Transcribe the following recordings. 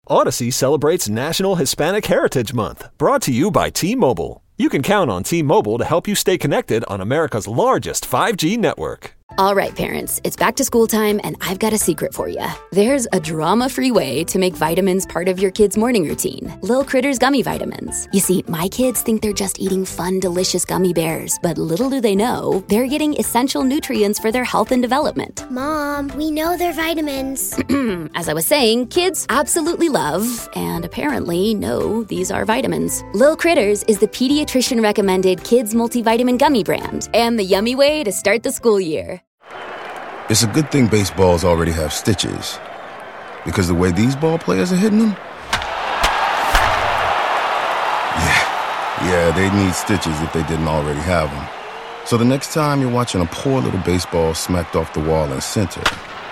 Odyssey celebrates National Hispanic Heritage Month, brought to you by T-Mobile. You can count on T-Mobile to help you stay connected on America's largest 5G network. All right, parents, it's back to school time, and I've got a secret for you. There's a drama-free way to make vitamins part of your kid's morning routine. Lil Critters Gummy Vitamins. You see, my kids think they're just eating fun, delicious gummy bears, but little do they know, they're getting essential nutrients for their health and development. Mom, we know they're vitamins. As I was saying, kids absolutely love, and apparently know, these are vitamins. Lil Critters is the pediatrician-recommended kids multivitamin gummy brand, and the yummy way to start the school year. It's a good thing baseballs already have stitches, because the way these ball players are hitting them, yeah, they need stitches if they didn't already have them. So the next time you're watching a poor little baseball smacked off the wall in center,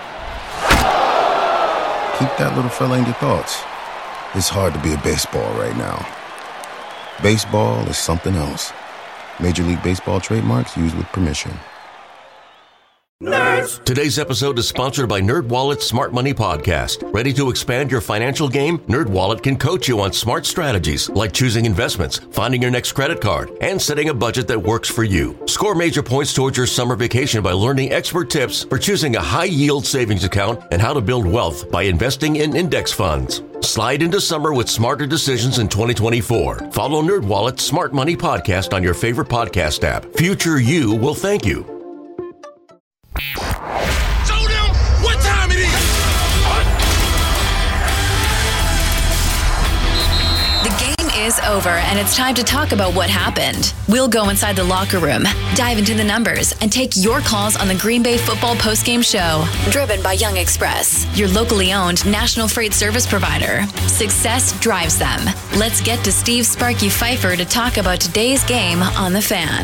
keep that little fella in your thoughts. It's hard to be a baseball right now. Baseball is something else. Major League Baseball trademarks used with permission. Nerds! Today's episode is sponsored by NerdWallet's Smart Money Podcast. Ready to expand your financial game? NerdWallet can coach you on smart strategies like choosing investments, finding your next credit card, and setting a budget that works for you. Score major points towards your summer vacation by learning expert tips for choosing a high-yield savings account and how to build wealth by investing in index funds. Slide into summer with smarter decisions in 2024. Follow NerdWallet's Smart Money Podcast on your favorite podcast app. Future you will thank you. Show them what time it is. The game is over, and it's time to talk about what happened. We'll go inside the locker room, dive into the numbers, and take your calls on the Green Bay Football Postgame Show. Driven by Young Express, your locally owned national freight service provider. Success drives them. Let's get to Steve Sparky Pfeiffer to talk about today's game on The Fan.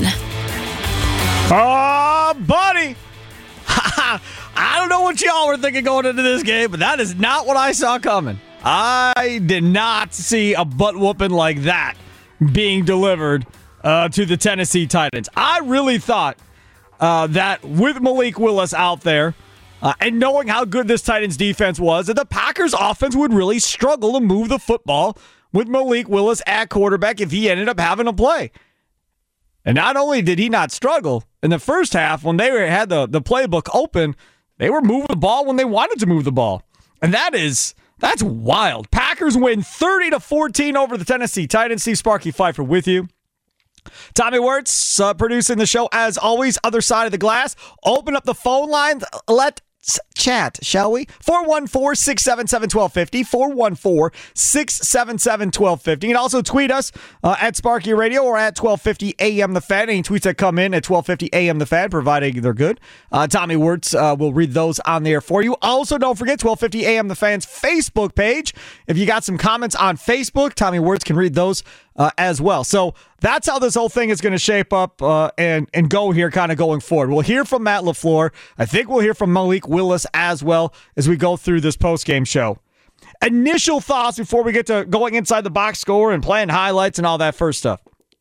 Oh, buddy. I don't know what y'all were thinking going into this game, but that is not what I saw coming. I did not see a butt whooping like that being delivered to the Tennessee Titans. I really thought that with Malik Willis out there and knowing how good this Titans defense was, that the Packers offense would really struggle to move the football with Malik Willis at quarterback if he ended up having to play. And not only did he not struggle, in the first half, when they had the playbook open, they were moving the ball when they wanted to move the ball. And that's wild. Packers win 30-14 over the Tennessee Titans. Steve Sparky Pfeiffer with you. Tommy Wirtz producing the show as always. Other side of the glass. Open up the phone line. Let's chat, shall we? 414-677-1250. 414-677-1250. You can also tweet us at Sparky Radio or at 1250 AM The Fan. Any tweets that come in at 1250 AM The Fan, providing they're good. Tommy Wirtz will read those on there for you. Also, don't forget 1250 AM The Fan's Facebook page. If you got some comments on Facebook, Tommy Wirtz can read those as well. So that's how this whole thing is going to shape up and go here kind of going forward. We'll hear from Matt LaFleur. I think we'll hear from Malik Willis as well as we go through this postgame show. Initial thoughts before we get to going inside the box score and playing highlights and all that first stuff.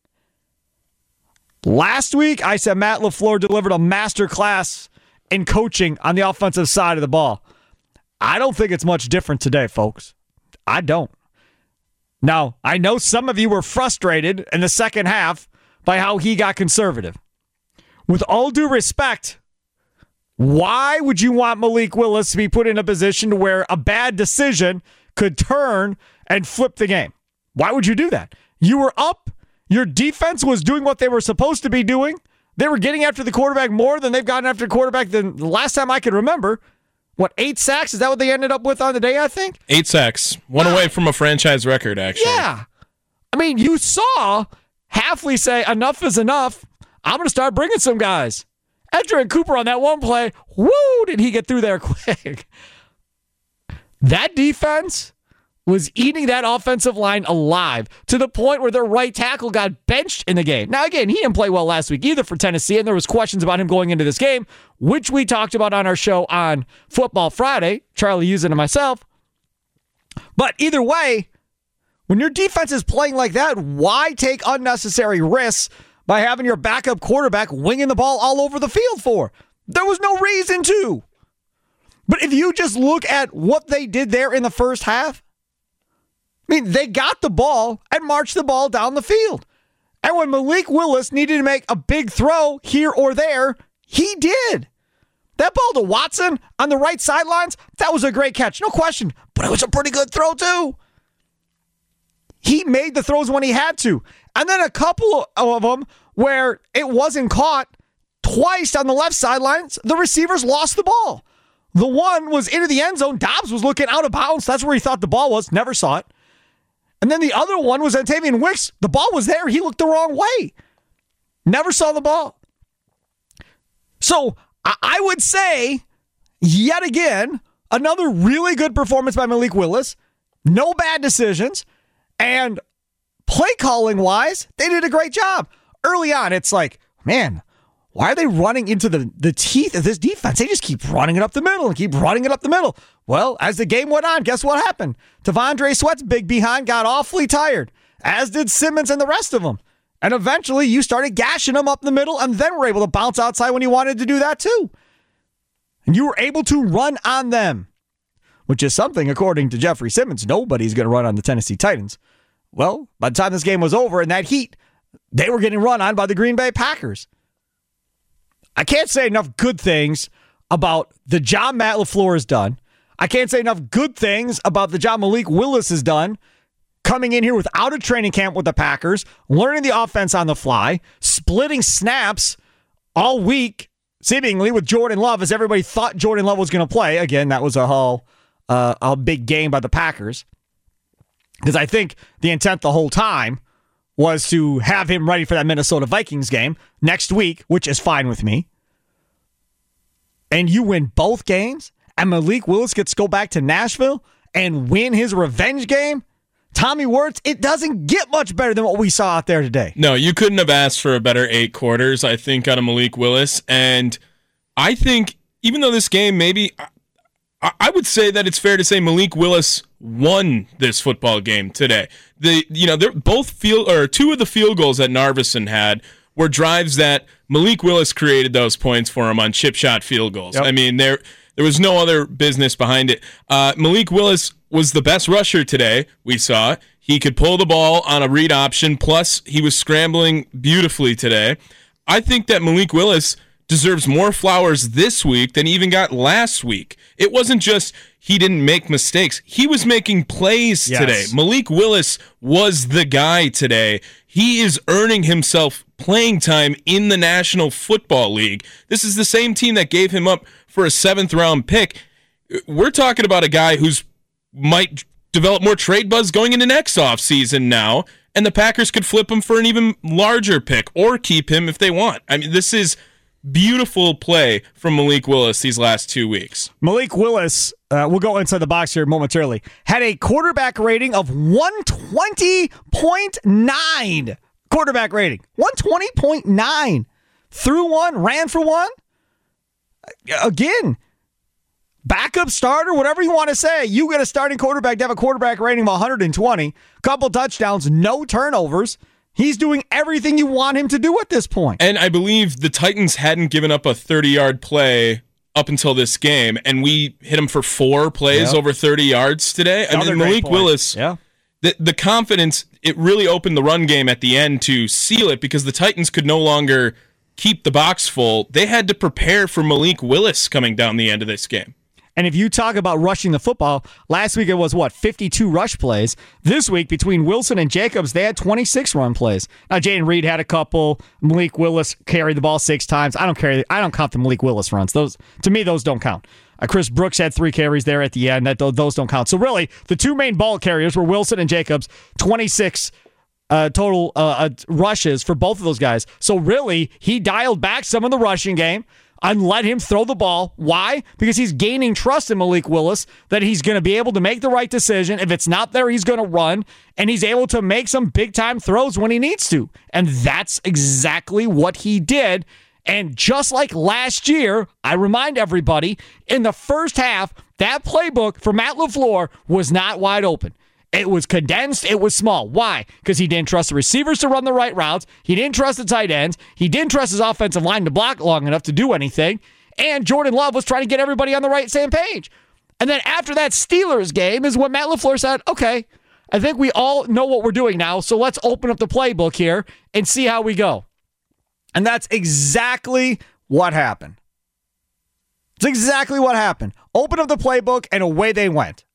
Last week, I said Matt LaFleur delivered a master class in coaching on the offensive side of the ball. I don't think it's much different today, folks. I don't. Now, I know some of you were frustrated in the second half by how he got conservative. With all due respect, why would you want Malik Willis to be put in a position where a bad decision could turn and flip the game? Why would you do that? You were up. Your defense was doing what they were supposed to be doing. They were getting after the quarterback more than they've gotten after the quarterback than the last time I can remember. What, 8 sacks? Is that what they ended up with on the day, I think? 8 sacks. One away from a franchise record, actually. Yeah. I mean, you saw Hafley say, enough is enough. I'm going to start bringing some guys. Edgerrin Cooper on that one play, woo, did he get through there quick. That defense was eating that offensive line alive to the point where their right tackle got benched in the game. Now, again, he didn't play well last week either for Tennessee, and there was questions about him going into this game, which we talked about on our show on Football Friday, Charlie Houston and myself. But either way, when your defense is playing like that, why take unnecessary risks by having your backup quarterback winging the ball all over the field for? There was no reason to. But if you just look at what they did there in the first half, I mean, they got the ball and marched the ball down the field. And when Malik Willis needed to make a big throw here or there, he did. That ball to Watson on the right sidelines, that was a great catch, no question. But it was a pretty good throw, too. He made the throws when he had to. And then a couple of them where it wasn't caught twice on the left sidelines, the receivers lost the ball. The one was into the end zone. Dobbs was looking out of bounds. That's where he thought the ball was. Never saw it. And then the other one was Antavian Wicks. The ball was there. He looked the wrong way. Never saw the ball. So I would say, yet again, another really good performance by Malik Willis. No bad decisions. And play calling wise, they did a great job. Early on, it's like, man, why are they running into the teeth of this defense? They just keep running it up the middle and keep running it up the middle. Well, as the game went on, guess what happened? T'Vondre Sweat's big behind got awfully tired, as did Simmons and the rest of them. And eventually, you started gashing them up the middle and then were able to bounce outside when you wanted to do that too. And you were able to run on them, which is something, according to Jeffrey Simmons, nobody's going to run on the Tennessee Titans. Well, by the time this game was over in that heat, they were getting run on by the Green Bay Packers. I can't say enough good things about the job Matt LaFleur has done. I can't say enough good things about the job Malik Willis has done, coming in here without a training camp with the Packers, learning the offense on the fly, splitting snaps all week, seemingly with Jordan Love, as everybody thought Jordan Love was going to play. Again, that was a big game by the Packers. Because I think the intent the whole time was to have him ready for that Minnesota Vikings game next week, which is fine with me. And you win both games, and Malik Willis gets to go back to Nashville and win his revenge game. Tommy Wirtz, it doesn't get much better than what we saw out there today. No, you couldn't have asked for a better 8 quarters, I think, out of Malik Willis. And I think, even though this game maybe, I would say that it's fair to say Malik Willis won this football game today. They're both two of the field goals that Narveson had were drives that Malik Willis created those points for him on chip shot field goals. Yep. I mean, there was no other business behind it. Malik Willis was the best rusher today, we saw. He could pull the ball on a read option, plus he was scrambling beautifully today. I think that Malik Willis deserves more flowers this week than he even got last week. It wasn't just he didn't make mistakes. He was making plays today. Malik Willis was the guy today. He is earning himself playing time in the National Football League. This is the same team that gave him up for a 7th-round pick. We're talking about a guy who's might develop more trade buzz going into next offseason now, and the Packers could flip him for an even larger pick or keep him if they want. I mean, this is beautiful play from Malik Willis these last 2 weeks. Malik Willis, we'll go inside the box here momentarily, had a quarterback rating of 120.9. Quarterback rating. 120.9. Threw one, ran for one. Again, backup starter, whatever you want to say. You get a starting quarterback to have a quarterback rating of 120. Couple touchdowns, no turnovers. He's doing everything you want him to do at this point. And I believe the Titans hadn't given up a 30-yard play up until this game, and we hit him for 4 plays over 30 yards today. I mean, Malik Willis, the confidence, it really opened the run game at the end to seal it because the Titans could no longer keep the box full. They had to prepare for Malik Willis coming down the end of this game. And if you talk about rushing the football, last week it was, 52 rush plays. This week, between Wilson and Jacobs, they had 26 run plays. Now, Jayden Reed had a couple. Malik Willis carried the ball 6 times. I don't count the Malik Willis runs. Those don't count. Chris Brooks had 3 carries there at the end. Those don't count. So really, the 2 main ball carriers were Wilson and Jacobs, 26 total rushes for both of those guys. So really, he dialed back some of the rushing game and let him throw the ball. Why? Because he's gaining trust in Malik Willis that he's going to be able to make the right decision. If it's not there, he's going to run, and he's able to make some big-time throws when he needs to. And that's exactly what he did. And just like last year, I remind everybody, in the first half, that playbook for Matt LaFleur was not wide open. It was condensed. It was small. Why? Because he didn't trust the receivers to run the right routes. He didn't trust the tight ends. He didn't trust his offensive line to block long enough to do anything. And Jordan Love was trying to get everybody on the same page. And then after that Steelers game is when Matt LaFleur said, okay, I think we all know what we're doing now, so let's open up the playbook here and see how we go. And that's exactly what happened. It's exactly what happened. Open up the playbook, and away they went.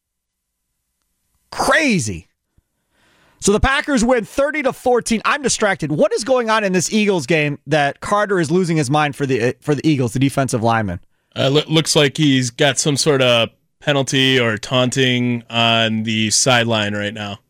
Crazy. So the Packers win 30-14. I'm distracted. What is going on in this Eagles game that Carter is losing his mind for the Eagles, the defensive lineman? Looks like he's got some sort of penalty or taunting on the sideline right now.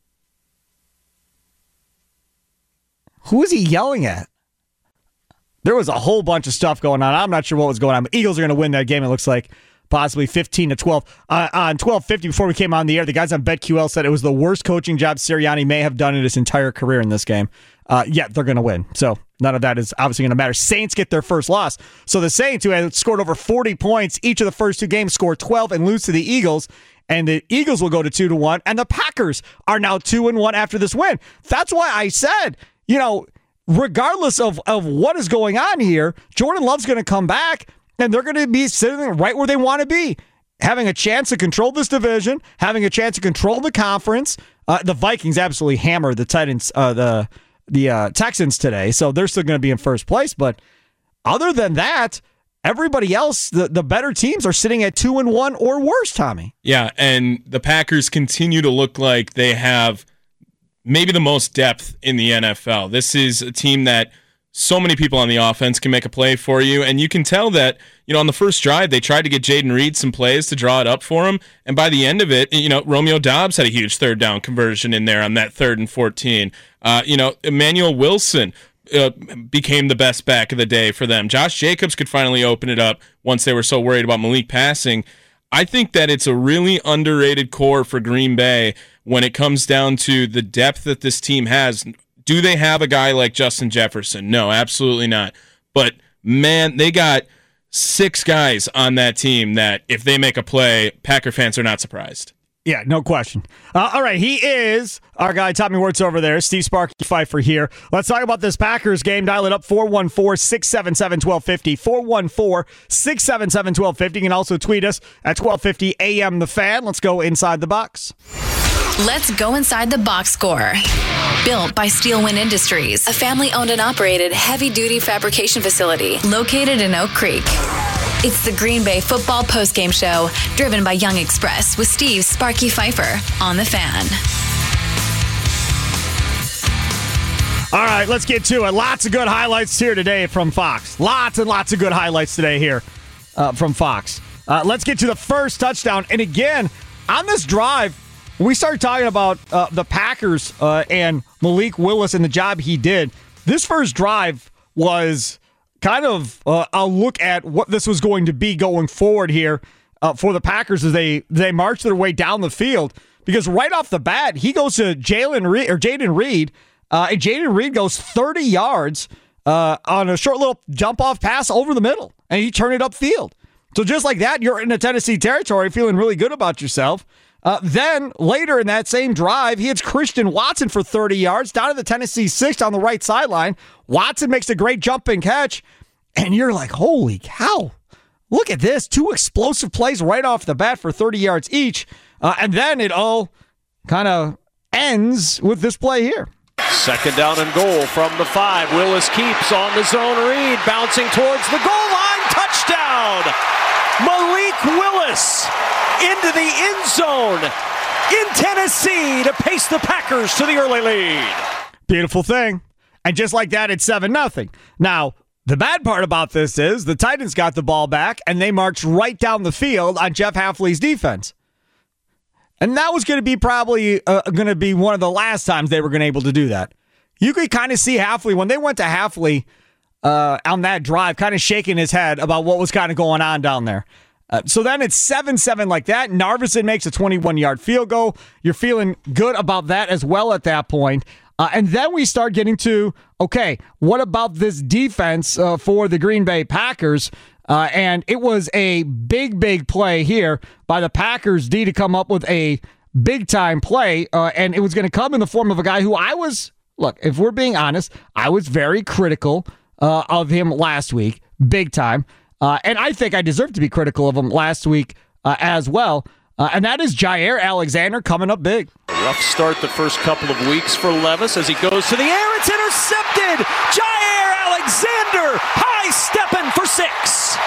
Who is he yelling at? There was a whole bunch of stuff going on. I'm not sure what was going on, but Eagles are going to win that game, it looks like. Possibly 15-12. On 12:50, before we came on the air, the guys on BetQL said it was the worst coaching job Sirianni may have done in his entire career in this game. Yet they're going to win. So none of that is obviously going to matter. Saints get their first loss. So the Saints, who had scored over 40 points each of the first two games, score 12 and lose to the Eagles. And the Eagles will go to 2-1. And the Packers are now 2-1 after this win. That's why I said, regardless of what is going on here, Jordan Love's going to come back. And they're going to be sitting right where they want to be, having a chance to control this division, having a chance to control the conference. The Vikings absolutely hammered the Titans, the Texans today, so they're still going to be in first place. But other than that, everybody else, the better teams, are sitting at 2-1 or worse, Tommy. Yeah, and the Packers continue to look like they have maybe the most depth in the NFL. This is a team that so many people on the offense can make a play for you, and you can tell that, on the first drive, they tried to get Jaden Reed some plays to draw it up for him, and by the end of it, Romeo Doubs had a huge third down conversion in there on that 3rd and 14. Emmanuel Wilson became the best back of the day for them. Josh Jacobs could finally open it up once they were so worried about Malik passing. I think that it's a really underrated core for Green Bay when it comes down to the depth that this team has. Do they have a guy like Justin Jefferson? No, absolutely not. But, man, they got 6 guys on that team that if they make a play, Packer fans are not surprised. Yeah, no question. All right, he is our guy, Tommy Wirtz over there. Steve Sparky Pfeiffer here. Let's talk about this Packers game. Dial it up, 414-677-1250. 414-677-1250. You can also tweet us at 1250 AM The Fan. Let's go inside the box. Let's go inside the box score. Built by Steelwind Industries, a family-owned and operated heavy-duty fabrication facility located in Oak Creek. It's the Green Bay football postgame show, driven by Young Express with Steve Sparky Pfeiffer on The Fan. All right, let's get to it. Lots of good highlights here today from Fox. Lots and lots of good highlights today here from Fox. Let's get to the first touchdown. And again, on this drive, we started talking about the Packers and Malik Willis and the job he did. This first drive was kind of a look at what this was going to be going forward here for the Packers as they march their way down the field. Because right off the bat, he goes to Jaden Reed, and Jaden Reed goes 30 yards on a short little jump-off pass over the middle, and he turned it upfield. So just like that, you're in the Tennessee territory feeling really good about yourself. Then later in that same drive, he hits Christian Watson for 30 yards down to the Tennessee 6 on the right sideline. Watson makes a great jumping catch, and you're like, holy cow, look at this. 2 explosive plays right off the bat for 30 yards each. And then it all kind of ends with this play here. 2nd down and goal from the 5. Willis keeps on the zone read, bouncing towards the goal line. Touchdown! Malik Willis into the end zone in Tennessee to pace the Packers to the early lead. Beautiful thing. And just like that, it's 7-0. Now, the bad part about this is the Titans got the ball back, and they marched right down the field on Jeff Hafley's defense. And that was going to be probably going to be one of the last times they were going to be able to do that. You could kind of see Hafley, when they went to Hafley on that drive, kind of shaking his head about what was kind of going on down there. So then it's 7-7 like that. Narveson makes a 21-yard field goal. You're feeling good about that as well at that point. And then we start getting to, okay, what about this defense for the Green Bay Packers? And it was a big play here by the Packers D to come up with a big-time play. And it was going to come in the form of a guy who look, if we're being honest, I was very critical of him last week, big time. And I think I deserve to be critical of him last week as well. And that is Jair Alexander coming up big. A rough start the first couple of weeks for Levis as he goes to the air. It's intercepted. Jair Alexander high-stepping for 6.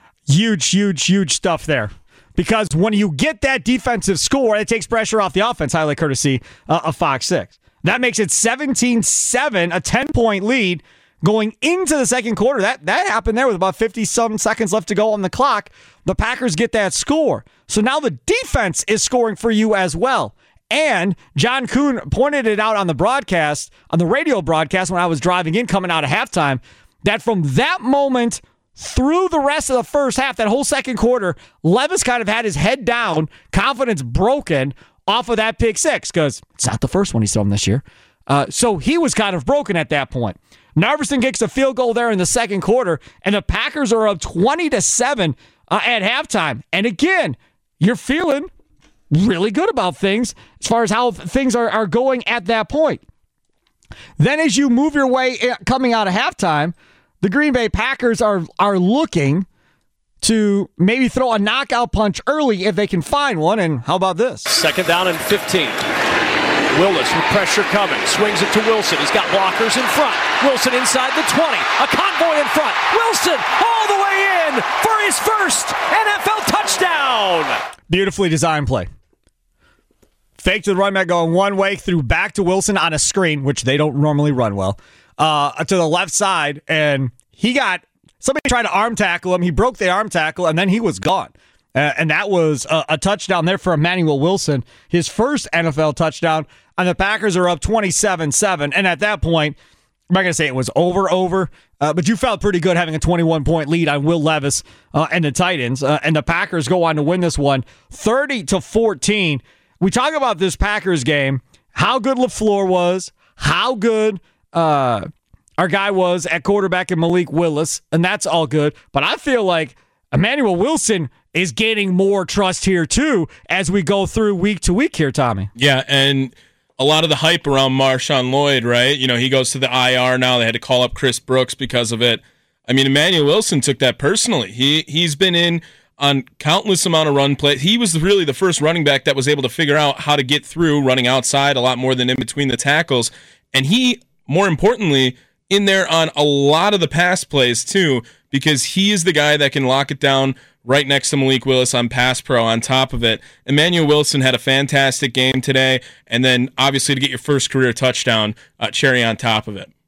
Huge stuff there. Because when you get that defensive score, it takes pressure off the offense, highlight courtesy of Fox 6. That makes it 17-7, a 10-point lead going into the second quarter. That happened there with about 50-some seconds left to go on the clock. The Packers get that score. So now the defense is scoring for you as well. And John Kuhn pointed it out on the broadcast, on the radio broadcast when I was driving in coming out of halftime, that from that moment through the rest of the first half, that whole second quarter, Levis kind of had his head down, confidence broken off of that pick 6, because it's not the first one he's thrown this year. So he was kind of broken at that point. Narveson kicks a field goal there in the second quarter, and the Packers are up 20-7 at halftime. And again, you're feeling really good about things as far as how things are going at that point. Then as you move your way coming out of halftime, the Green Bay Packers are looking to maybe throw a knockout punch early if they can find one. And how about this? Second down and 15. Willis with pressure coming. Swings it to Wilson. He's got blockers in front. Wilson inside the 20. A convoy in front. Wilson all the way in for his first NFL touchdown. Beautifully designed play. Fake to the running back going one way, threw back to Wilson on a screen, which they don't normally run well, to the left side, and somebody tried to arm tackle him. He broke the arm tackle, and then he was gone. And that was a touchdown there for Emmanuel Wilson, his first NFL touchdown, and the Packers are up 27-7. And at that point, I'm not going to say it was over, but you felt pretty good having a 21-point lead on Will Levis and the Titans. And the Packers go on to win this one 30-14. We talk about this Packers game, how good LaFleur was, how good our guy was at quarterback and Malik Willis, and that's all good. But I feel like Emmanuel Wilson is gaining more trust here, too, as we go through week to week here, Tommy. Yeah, and a lot of the hype around Marshawn Lloyd, right? You know, he goes to the IR now. They had to call up Chris Brooks because of it. I mean, Emmanuel Wilson took that personally. He's been in on countless amount of run play. He was really the first running back that was able to figure out how to get through running outside a lot more than in between the tackles. And he, more importantly, in there on a lot of the pass plays too, because he is the guy that can lock it down right next to Malik Willis on pass pro on top of it. Emmanuel Wilson had a fantastic game today, and then obviously to get your first career touchdown, cherry on top of it.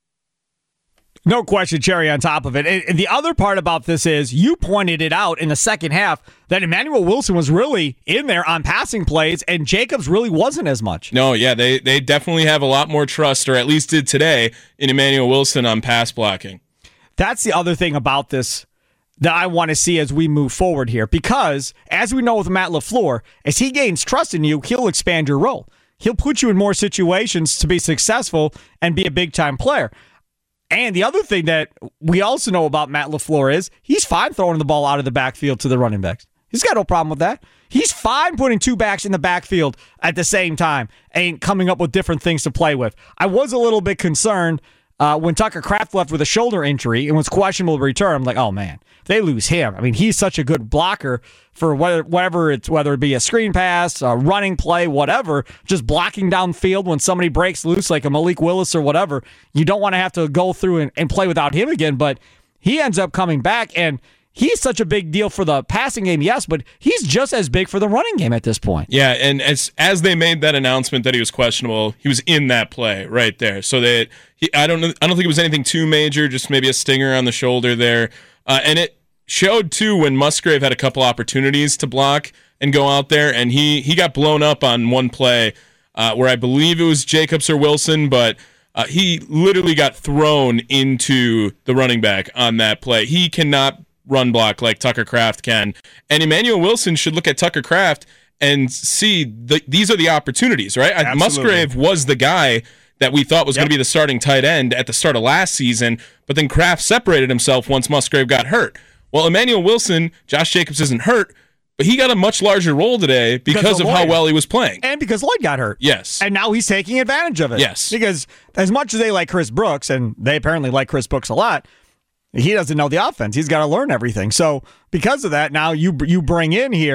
No question, cherry on top of it. And the other part about this is you pointed it out in the second half that Emmanuel Wilson was really in there on passing plays, and Jacobs really wasn't as much. No, yeah, they definitely have a lot more trust, or at least did today, in Emmanuel Wilson on pass blocking. That's the other thing about this that I want to see as we move forward here, because as we know with Matt LaFleur, as he gains trust in you, he'll expand your role. He'll put you in more situations to be successful and be a big-time player. And the other thing that we also know about Matt LaFleur is he's fine throwing the ball out of the backfield to the running backs. He's got no problem with that. He's fine putting two backs in the backfield at the same time and coming up with different things to play with. I was a little bit concerned when Tucker Kraft left with a shoulder injury and was questionable to return. I'm like, oh man, if they lose him. I mean, he's such a good blocker for whether it be a screen pass, a running play, whatever, just blocking downfield when somebody breaks loose like a Malik Willis or whatever. You don't want to have to go through and play without him again, but he ends up coming back, and he's such a big deal for the passing game, yes, but he's just as big for the running game at this point. Yeah, and as they made that announcement that he was questionable, he was in that play right there. So that I don't think it was anything too major, just maybe a stinger on the shoulder there. And it showed too when Musgrave had a couple opportunities to block and go out there, and he got blown up on one play where I believe it was Jacobs or Wilson, but he literally got thrown into the running back on that play. He cannot run block like Tucker Kraft can. And Emmanuel Wilson should look at Tucker Kraft and see these are the opportunities, right? Absolutely. Musgrave was the guy that we thought was going to be the starting tight end at the start of last season, but then Kraft separated himself once Musgrave got hurt. Well, Emmanuel Wilson, Josh Jacobs isn't hurt, but he got a much larger role today because of how well he was playing. And because Lloyd got hurt. Yes. And now he's taking advantage of it. Yes. Because as much as they like Chris Brooks, and they apparently like Chris Brooks a lot, he doesn't know the offense. He's got to learn everything. So because of that, now you bring in here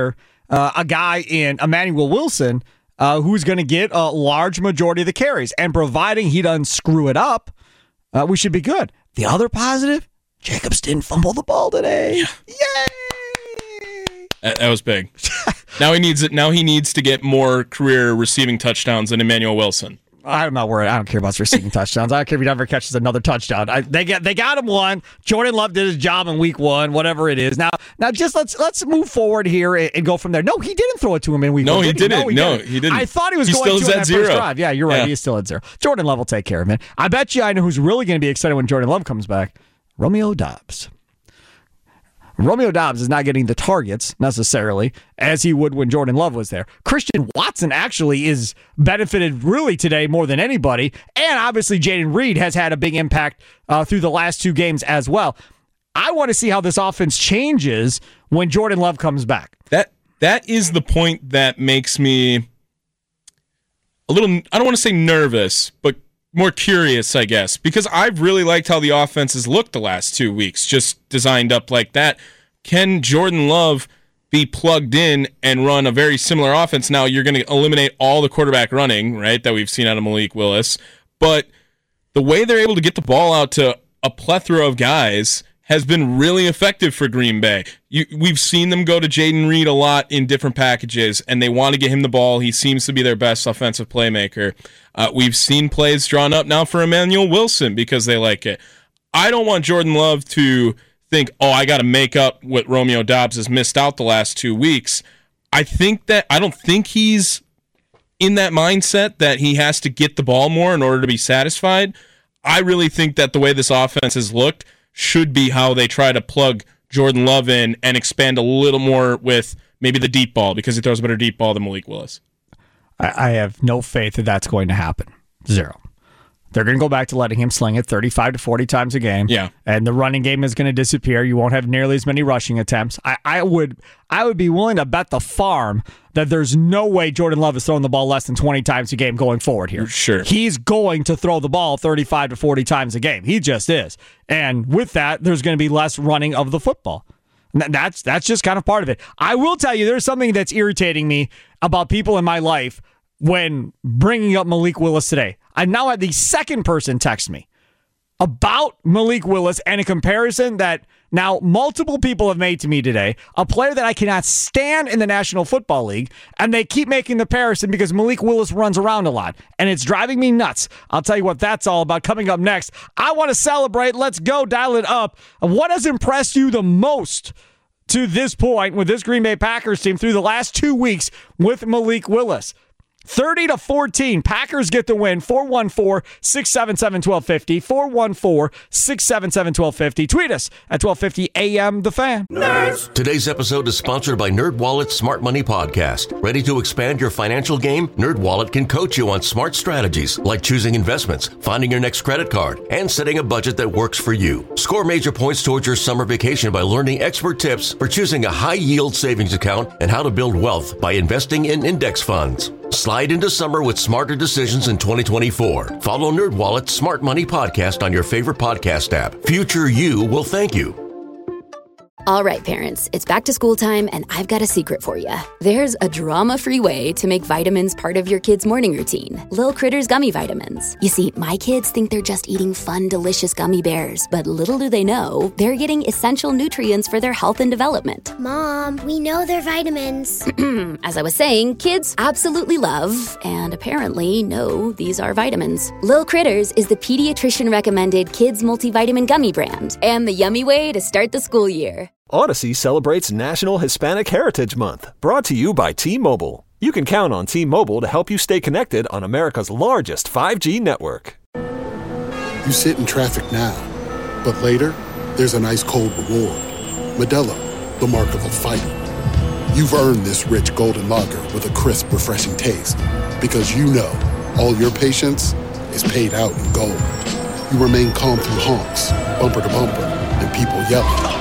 a guy in Emmanuel Wilson who's going to get a large majority of the carries. And providing he doesn't screw it up, we should be good. The other positive, Jacobs didn't fumble the ball today. Yay! That was big. Now he needs to get more career receiving touchdowns than Emmanuel Wilson. I'm not worried. I don't care about his receiving touchdowns. I don't care if he never catches another touchdown. They got him one. Jordan Love did his job in week 1, whatever it is. Now just let's move forward here and go from there. No, he didn't throw it to him in week 1. No, he didn't. I thought he was going to in that first drive. Yeah, you're right. Yeah. He's still at 0. Jordan Love will take care of it. I bet you I know who's really going to be excited when Jordan Love comes back. Romeo Doubs. Romeo Doubs is not getting the targets necessarily as he would when Jordan Love was there. Christian Watson actually is benefited really today more than anybody. And obviously Jayden Reed has had a big impact through the last 2 games as well. I want to see how this offense changes when Jordan Love comes back. That is the point that makes me a little, I don't want to say nervous, but more curious, I guess, because I've really liked how the offense has looked the last 2 weeks, just designed up like that. Can Jordan Love be plugged in and run a very similar offense? Now, you're going to eliminate all the quarterback running, right, that we've seen out of Malik Willis, but the way they're able to get the ball out to a plethora of guys has been really effective for Green Bay. We've seen them go to Jayden Reed a lot in different packages, and they want to get him the ball. He seems to be their best offensive playmaker. We've seen plays drawn up now for Emmanuel Wilson because they like it. I don't want Jordan Love to think, I got to make up what Romeo Doubs has missed out the last 2 weeks. I don't think he's in that mindset that he has to get the ball more in order to be satisfied. I really think that the way this offense has looked should be how they try to plug Jordan Love in and expand a little more with maybe the deep ball because he throws a better deep ball than Malik Willis. I have no faith that that's going to happen. 0. They're going to go back to letting him sling it 35 to 40 times a game. Yeah. And the running game is going to disappear. You won't have nearly as many rushing attempts. I would be willing to bet the farm that there's no way Jordan Love is throwing the ball less than 20 times a game going forward here. Sure. He's going to throw the ball 35 to 40 times a game. He just is. And with that, there's going to be less running of the football. That's just kind of part of it. I will tell you, there's something that's irritating me about people in my life when bringing up Malik Willis today. I now had the second person text me about Malik Willis and a comparison that now multiple people have made to me today, a player that I cannot stand in the National Football League, and they keep making the comparison because Malik Willis runs around a lot, and it's driving me nuts. I'll tell you what that's all about coming up next. I want to celebrate. Let's go. Dial it up. What has impressed you the most to this point with this Green Bay Packers team through the last 2 weeks with Malik Willis? 30-14. Packers get the win. 414-677-1250. 414-677-1250. Tweet us at 1250 AM The Fan. Nerds. Today's episode is sponsored by NerdWallet's Smart Money Podcast. Ready to expand your financial game? NerdWallet can coach you on smart strategies like choosing investments, finding your next credit card, and setting a budget that works for you. Score major points towards your summer vacation by learning expert tips for choosing a high-yield savings account and how to build wealth by investing in index funds. Slide into summer with smarter decisions in 2024. Follow NerdWallet's Smart Money Podcast on your favorite podcast app. Future you will thank you. All right, parents, it's back to school time, and I've got a secret for you. There's a drama-free way to make vitamins part of your kid's morning routine. Lil Critters Gummy Vitamins. You see, my kids think they're just eating fun, delicious gummy bears, but little do they know, they're getting essential nutrients for their health and development. Mom, we know they're vitamins. As I was saying, kids absolutely love, and apparently know, these are vitamins. Lil Critters is the pediatrician-recommended kids multivitamin gummy brand, and the yummy way to start the school year. Odyssey celebrates National Hispanic Heritage Month, brought to you by T-Mobile. You can count on T-Mobile to help you stay connected on America's largest 5G network. You sit in traffic now, but later, there's an ice-cold reward. Modelo, the mark of a fighter. You've earned this rich golden lager with a crisp, refreshing taste. Because you know, all your patience is paid out in gold. You remain calm through honks, bumper to bumper, and people yelling.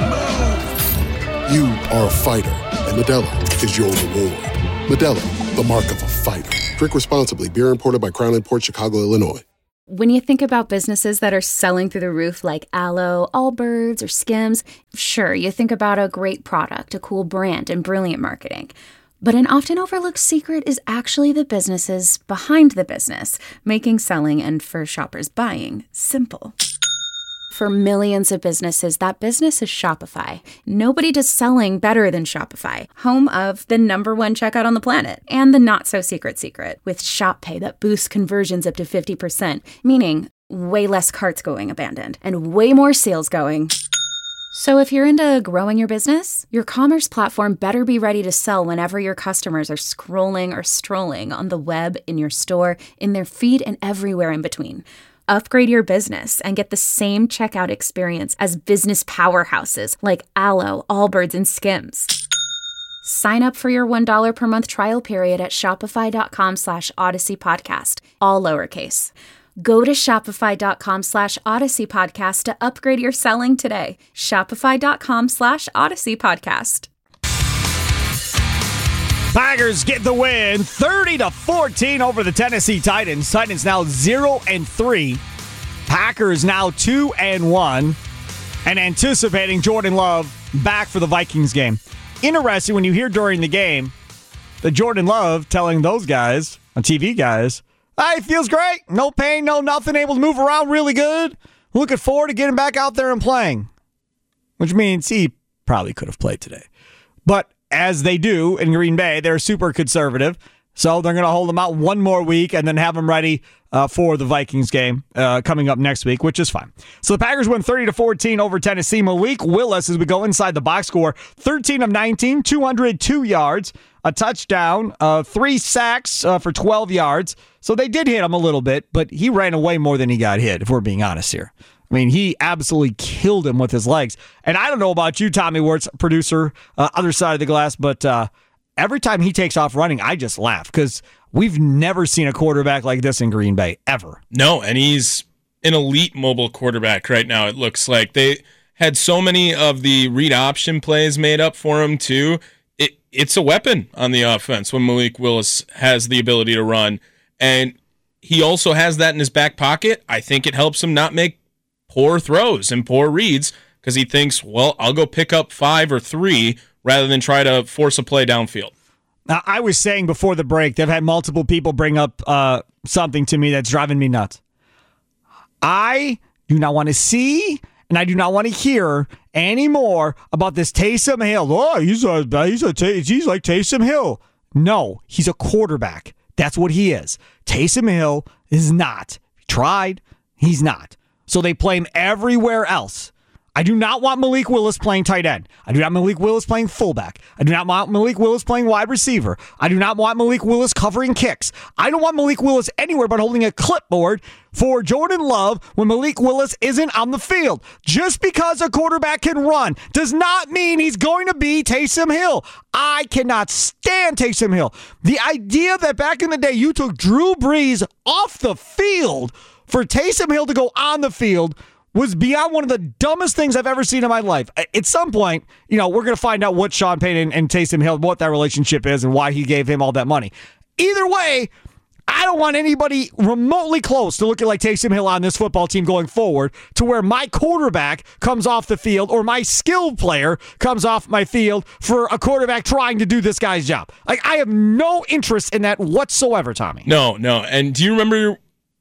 You are a fighter, and Modelo is your reward. Modelo, the mark of a fighter. Drink responsibly. Beer imported by Crown Imports, Chicago, Illinois. When you think about businesses that are selling through the roof like Aloe, Allbirds, or Skims, sure, you think about a great product, a cool brand, and brilliant marketing. But an often overlooked secret is actually the businesses behind the business, making selling and for shoppers buying simple. For millions of businesses, that business is Shopify. Nobody does selling better than Shopify, home of the #1 checkout on the planet and the not-so-secret secret with Shop Pay that boosts conversions up to 50%, meaning way less carts going abandoned and way more sales going. So if you're into growing your business, your commerce platform better be ready to sell whenever your customers are scrolling or strolling on the web, in your store, in their feed, and everywhere in between. Upgrade your business and get the same checkout experience as business powerhouses like Aloe, Allbirds, and Skims. Sign up for your $1 per month trial period at shopify.com/Odyssey Podcast, all lowercase. Go to shopify.com/Odyssey Podcast to upgrade your selling today. Shopify.com/Odyssey Podcast. Packers get the win, 30-14 over the Tennessee Titans. Titans now 0-3. Packers now 2-1, and anticipating Jordan Love back for the Vikings game. Interesting when you hear during the game that Jordan Love telling those guys, TV guys, hey, feels great. No pain, no nothing. Able to move around really good. Looking forward to getting back out there and playing. Which means he probably could have played today. But as they do in Green Bay, they're super conservative. So they're going to hold him out one more week and then have him ready for the Vikings game coming up next week, which is fine. So the Packers win 30-14 over Tennessee. Malik Willis, as we go inside the box score, 13 of 19, 202 yards, a touchdown, 3 sacks for 12 yards. So they did hit him a little bit, but he ran away more than he got hit, if we're being honest here. I mean, he absolutely killed him with his legs. And I don't know about you, Tommy Wirtz, producer, other side of the glass, but every time he takes off running, I just laugh because we've never seen a quarterback like this in Green Bay, ever. No, and he's an elite mobile quarterback right now, it looks like. They had so many of the read option plays made up for him, too. It's a weapon on the offense when Malik Willis has the ability to run. And he also has that in his back pocket. I think it helps him not make poor throws and poor reads because he thinks, well, I'll go pick up 5 or 3 rather than try to force a play downfield. Now, I was saying before the break, they've had multiple people bring up something to me that's driving me nuts. I do not want to see and I do not want to hear any more about this Taysom Hill. Oh, he's like Taysom Hill. No, he's a quarterback. That's what he is. Taysom Hill is not. He tried. He's not. So they play him everywhere else. I do not want Malik Willis playing tight end. I do not want Malik Willis playing fullback. I do not want Malik Willis playing wide receiver. I do not want Malik Willis covering kicks. I don't want Malik Willis anywhere but holding a clipboard for Jordan Love when Malik Willis isn't on the field. Just because a quarterback can run does not mean he's going to be Taysom Hill. I cannot stand Taysom Hill. The idea that back in the day you took Drew Brees off the field for Taysom Hill to go on the field was beyond one of the dumbest things I've ever seen in my life. At some point, we're going to find out what Sean Payton and Taysom Hill, what that relationship is and why he gave him all that money. Either way, I don't want anybody remotely close to looking like Taysom Hill on this football team going forward to where my quarterback comes off the field or my skilled player comes off my field for a quarterback trying to do this guy's job. Like, I have no interest in that whatsoever, Tommy. No. And do you remember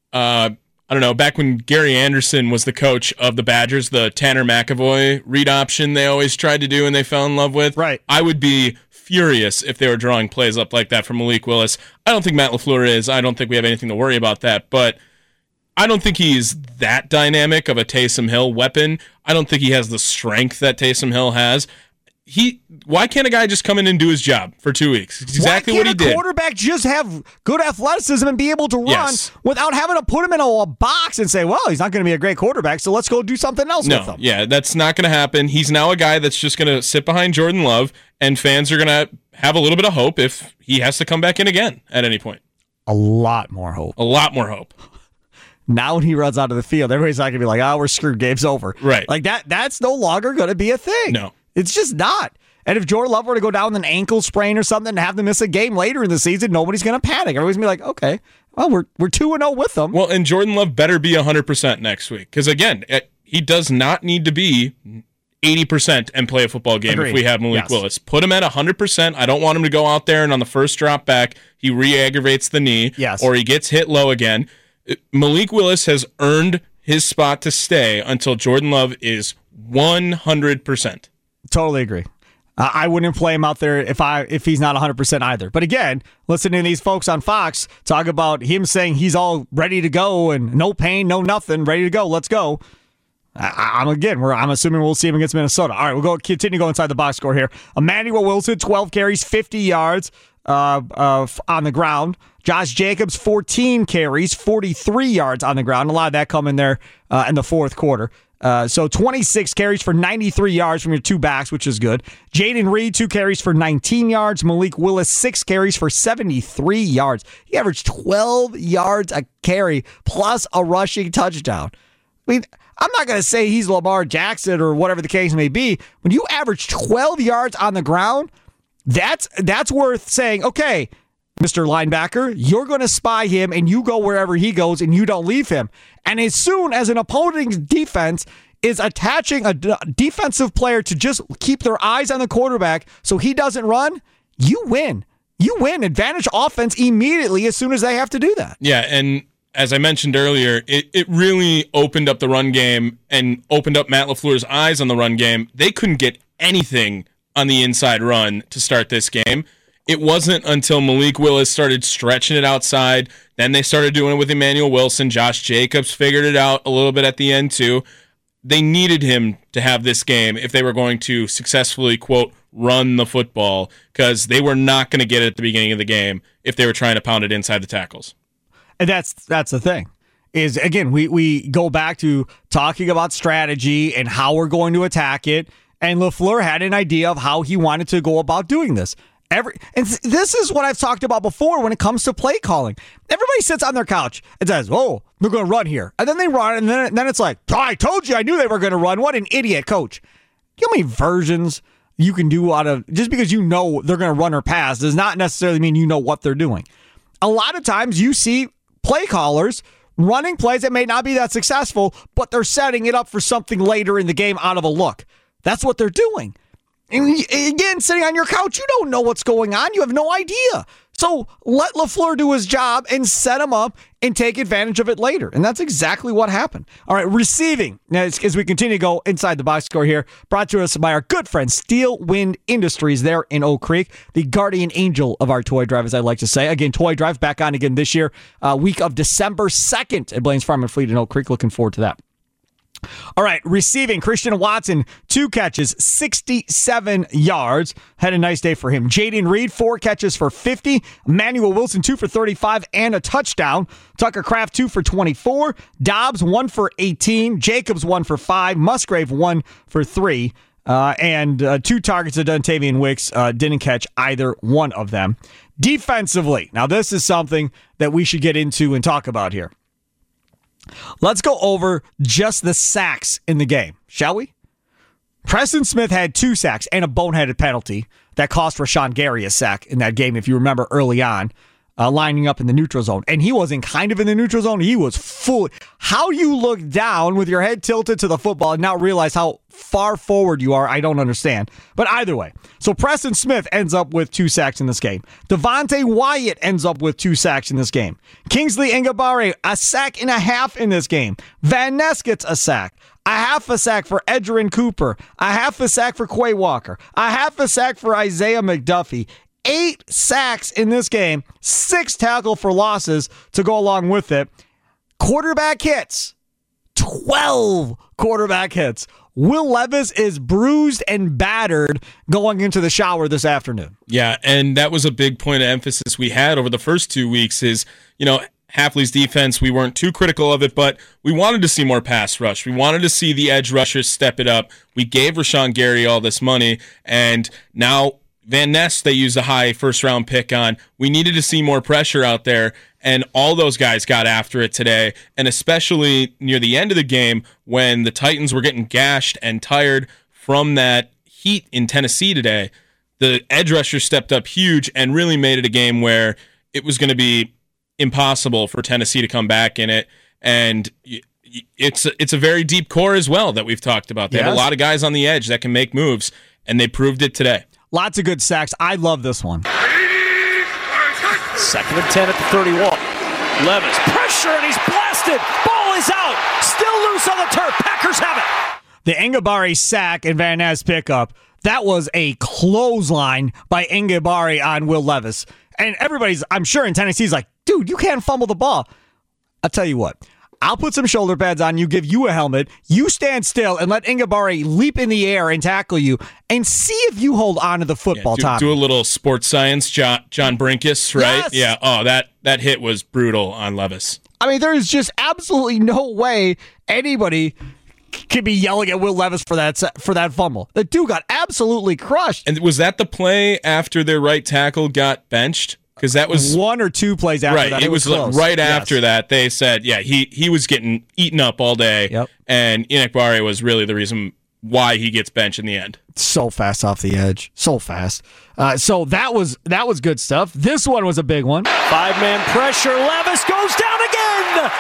I don't know, back when Gary Anderson was the coach of the Badgers, the Tanner McAvoy read option they always tried to do and they fell in love with? Right. I would be furious if they were drawing plays up like that from Malik Willis. I don't think Matt LaFleur is. I don't think we have anything to worry about that. But I don't think he's that dynamic of a Taysom Hill weapon. I don't think he has the strength that Taysom Hill has. Why can't a guy just come in and do his job for 2 weeks? It's exactly what he did. Why can't a quarterback just have good athleticism and be able to run without having to put him in a box and say, well, he's not going to be a great quarterback, so let's go do something else with him? Yeah, that's not going to happen. He's now a guy that's just going to sit behind Jordan Love, and fans are going to have a little bit of hope if he has to come back in again at any point. A lot more hope. A lot more hope. Now when he runs out of the field, everybody's not going to be like, we're screwed, game's over. Right. Like that's no longer going to be a thing. No. It's just not. And if Jordan Love were to go down with an ankle sprain or something and have to miss a game later in the season, nobody's going to panic. Everybody's going to be like, okay, well, we're 2-0 with them. Well, and Jordan Love better be 100% next week. Because, again, he does not need to be 80% and play a football game. Agreed. If we have Malik Willis. Put him at 100%. I don't want him to go out there and on the first drop back, he re-aggravates the knee or he gets hit low again. Malik Willis has earned his spot to stay until Jordan Love is 100%. Totally agree. I wouldn't play him out there if he's not 100% either. But again, listening to these folks on Fox talk about him saying he's all ready to go and no pain, no nothing, ready to go, let's go. I'm assuming we'll see him against Minnesota. All right, we'll continue going inside the box score here. Emmanuel Wilson, 12 carries, 50 yards on the ground. Josh Jacobs, 14 carries, 43 yards on the ground. A lot of that coming there in the fourth quarter. So 26 carries for 93 yards from your two backs, which is good. Jaden Reed, 2 carries for 19 yards. Malik Willis, 6 carries for 73 yards. He averaged 12 yards a carry plus a rushing touchdown. I mean, I'm not going to say he's Lamar Jackson or whatever the case may be. When you average 12 yards on the ground, that's worth saying, okay, Mr. Linebacker, you're going to spy him and you go wherever he goes and you don't leave him. And as soon as an opposing defense is attaching a defensive player to just keep their eyes on the quarterback so he doesn't run, you win. You win. Advantage offense immediately as soon as they have to do that. Yeah, and as I mentioned earlier, it really opened up the run game and opened up Matt LaFleur's eyes on the run game. They couldn't get anything on the inside run to start this game. It wasn't until Malik Willis started stretching it outside, then they started doing it with Emmanuel Wilson. Josh Jacobs figured it out a little bit at the end too. They needed him to have this game if they were going to successfully, quote, run the football, because they were not going to get it at the beginning of the game if they were trying to pound it inside the tackles. And that's the thing. Is, again, we go back to talking about strategy and how we're going to attack it, and LaFleur had an idea of how he wanted to go about doing this. And this is what I've talked about before when it comes to play calling. Everybody sits on their couch and says, oh, they're going to run here. And then they run, and then it's like, oh, I told you I knew they were going to run. What an idiot, coach. You know how many versions you can do out of, just because you know they're going to run or pass does not necessarily mean you know what they're doing. A lot of times you see play callers running plays that may not be that successful, but they're setting it up for something later in the game out of a look. That's what they're doing. And again, sitting on your couch, you don't know what's going on. You have no idea. So let LaFleur do his job and set him up and take advantage of it later. And that's exactly what happened. All right, receiving. Now, as we continue to go inside the box score here, brought to us by our good friend Steel Wind Industries there in Oak Creek, the guardian angel of our toy drive, as I like to say. Again, toy drive back on again this year, week of December 2nd at Blaine's Farm and Fleet in Oak Creek. Looking forward to that. All right, receiving, Christian Watson, 2 catches, 67 yards. Had a nice day for him. Jaden Reed, 4 catches for 50. Emmanuel Wilson, 2 for 35 and a touchdown. Tucker Kraft, 2 for 24. Dobbs, 1 for 18. Jacobs, 1 for 5. Musgrave, 1 for 3. And 2 targets to Dontavian Wicks. Didn't catch either one of them. Defensively, now this is something that we should get into and talk about here. Let's go over just the sacks in the game, shall we? Preston Smith had 2 sacks and a boneheaded penalty that cost Rashawn Gary a sack in that game, if you remember early on, lining up in the neutral zone. And he wasn't kind of in the neutral zone. He was full. How you look down with your head tilted to the football and now realize how far forward you are, I don't understand. But either way, so Preston Smith ends up with 2 sacks in this game. Devontae Wyatt ends up with 2 sacks in this game. Kingsley Enagbare, a sack and a half in this game. Van Ness gets a sack. A half a sack for Edgerrin Cooper. A half a sack for Quay Walker. A half a sack for Isaiah McDuffie. 8 sacks in this game. 6 tackle for losses to go along with it. Quarterback hits. 12 quarterback hits. Will Levis is bruised and battered going into the shower this afternoon. Yeah, and that was a big point of emphasis we had over the first 2 weeks is, Hafley's defense, we weren't too critical of it, but we wanted to see more pass rush. We wanted to see the edge rushers step it up. We gave Rashawn Gary all this money, and now Van Ness, they used a high first-round pick on. We needed to see more pressure out there, and all those guys got after it today, and especially near the end of the game when the Titans were getting gashed and tired from that heat in Tennessee today, the edge rushers stepped up huge and really made it a game where it was going to be impossible for Tennessee to come back in it. And it's a very deep core as well that we've talked about. They have a lot of guys on the edge that can make moves, and they proved it today. Lots of good sacks. I love this one. 2nd and 10 at the 31. Levis, pressure, and he's blasted. Ball is out. Still loose on the turf. Packers have it. The Enagbare sack and Van Ness pickup, that was a clothesline by Enagbare on Will Levis. And everybody's, I'm sure in Tennessee's like, dude, you can't fumble the ball. I'll tell you what. I'll put some shoulder pads on you, give you a helmet. You stand still and let Enagbare leap in the air and tackle you and see if you hold on to the football, Tommy. Do a little sports science, John Brinkus, right? Yes. Yeah. Oh, that hit was brutal on Levis. I mean, there's just absolutely no way anybody could be yelling at Will Levis for that fumble. The dude got absolutely crushed. And was that the play after their right tackle got benched? Because that was 1 or 2 plays after that. It was close. Right after that. They said, he was getting eaten up all day. Yep. And Enagbare was really the reason why he gets benched in the end. So fast off the edge. So fast. So that was good stuff. This one was a big one. 5-man pressure. Levis goes down again.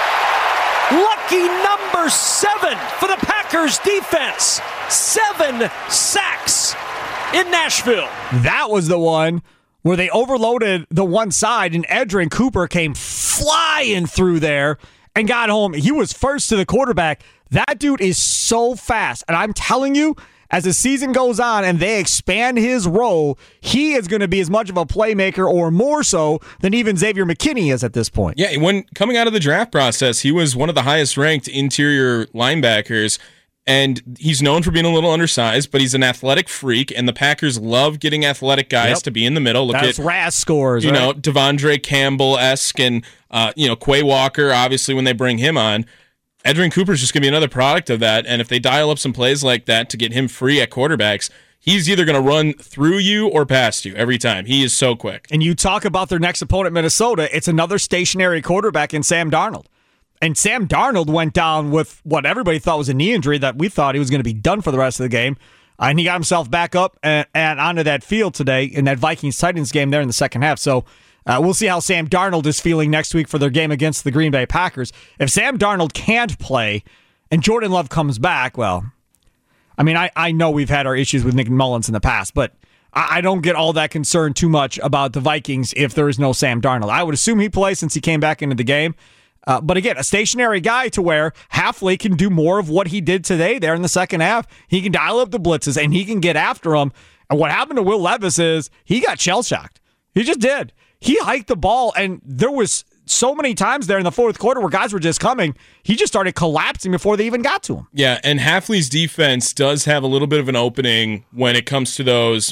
Lucky number 7 for the Packers defense. 7 sacks in Nashville. That was the one where they overloaded the one side and Edrin Cooper came flying through there and got home. He was first to the quarterback. That dude is so fast. And I'm telling you, as the season goes on and they expand his role, he is going to be as much of a playmaker or more so than even Xavier McKinney is at this point. Yeah, when coming out of the draft process, he was one of the highest ranked interior linebackers. And he's known for being a little undersized, but he's an athletic freak, and the Packers love getting athletic guys to be in the middle. Look That's at RAS scores, you know, Devondre Campbell-esque, and Quay Walker. Obviously, when they bring him on, Edrin Cooper's just going to be another product of that. And if they dial up some plays like that to get him free at quarterbacks, he's either going to run through you or past you every time. He is so quick. And you talk about their next opponent, Minnesota. It's another stationary quarterback in Sam Darnold. And Sam Darnold went down with what everybody thought was a knee injury that we thought he was going to be done for the rest of the game. And he got himself back up and onto that field today in that Vikings-Titans game there in the second half. So we'll see how Sam Darnold is feeling next week for their game against the Green Bay Packers. If Sam Darnold can't play and Jordan Love comes back, well, I mean, I know we've had our issues with Nick Mullins in the past, but I don't get all that concerned too much about the Vikings if there is no Sam Darnold. I would assume he plays since he came back into the game. But again, a stationary guy to where Halfley can do more of what he did today there in the second half. He can dial up the blitzes and he can get after them. And what happened to Will Levis is he got shell-shocked. He just did. He hiked the ball, and there was so many times there in the fourth quarter where guys were just coming. He just started collapsing before they even got to him. Yeah, and Halfley's defense does have a little bit of an opening when it comes to those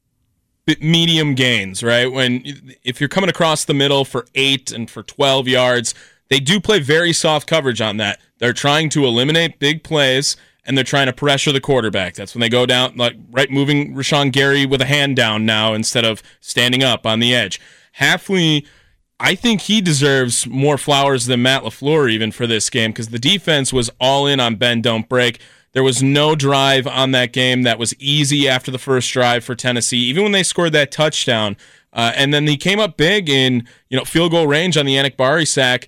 medium gains, right? If you're coming across the middle for 8 and for 12 yards, they do play very soft coverage on that. They're trying to eliminate big plays, and they're trying to pressure the quarterback. That's when they go down, moving Rashawn Gary with a hand down now instead of standing up on the edge. Halfley, I think he deserves more flowers than Matt LaFleur even for this game because the defense was all in on bend, don't break. There was no drive on that game that was easy after the first drive for Tennessee, even when they scored that touchdown. And then he came up big in field goal range on the Enagbare sack.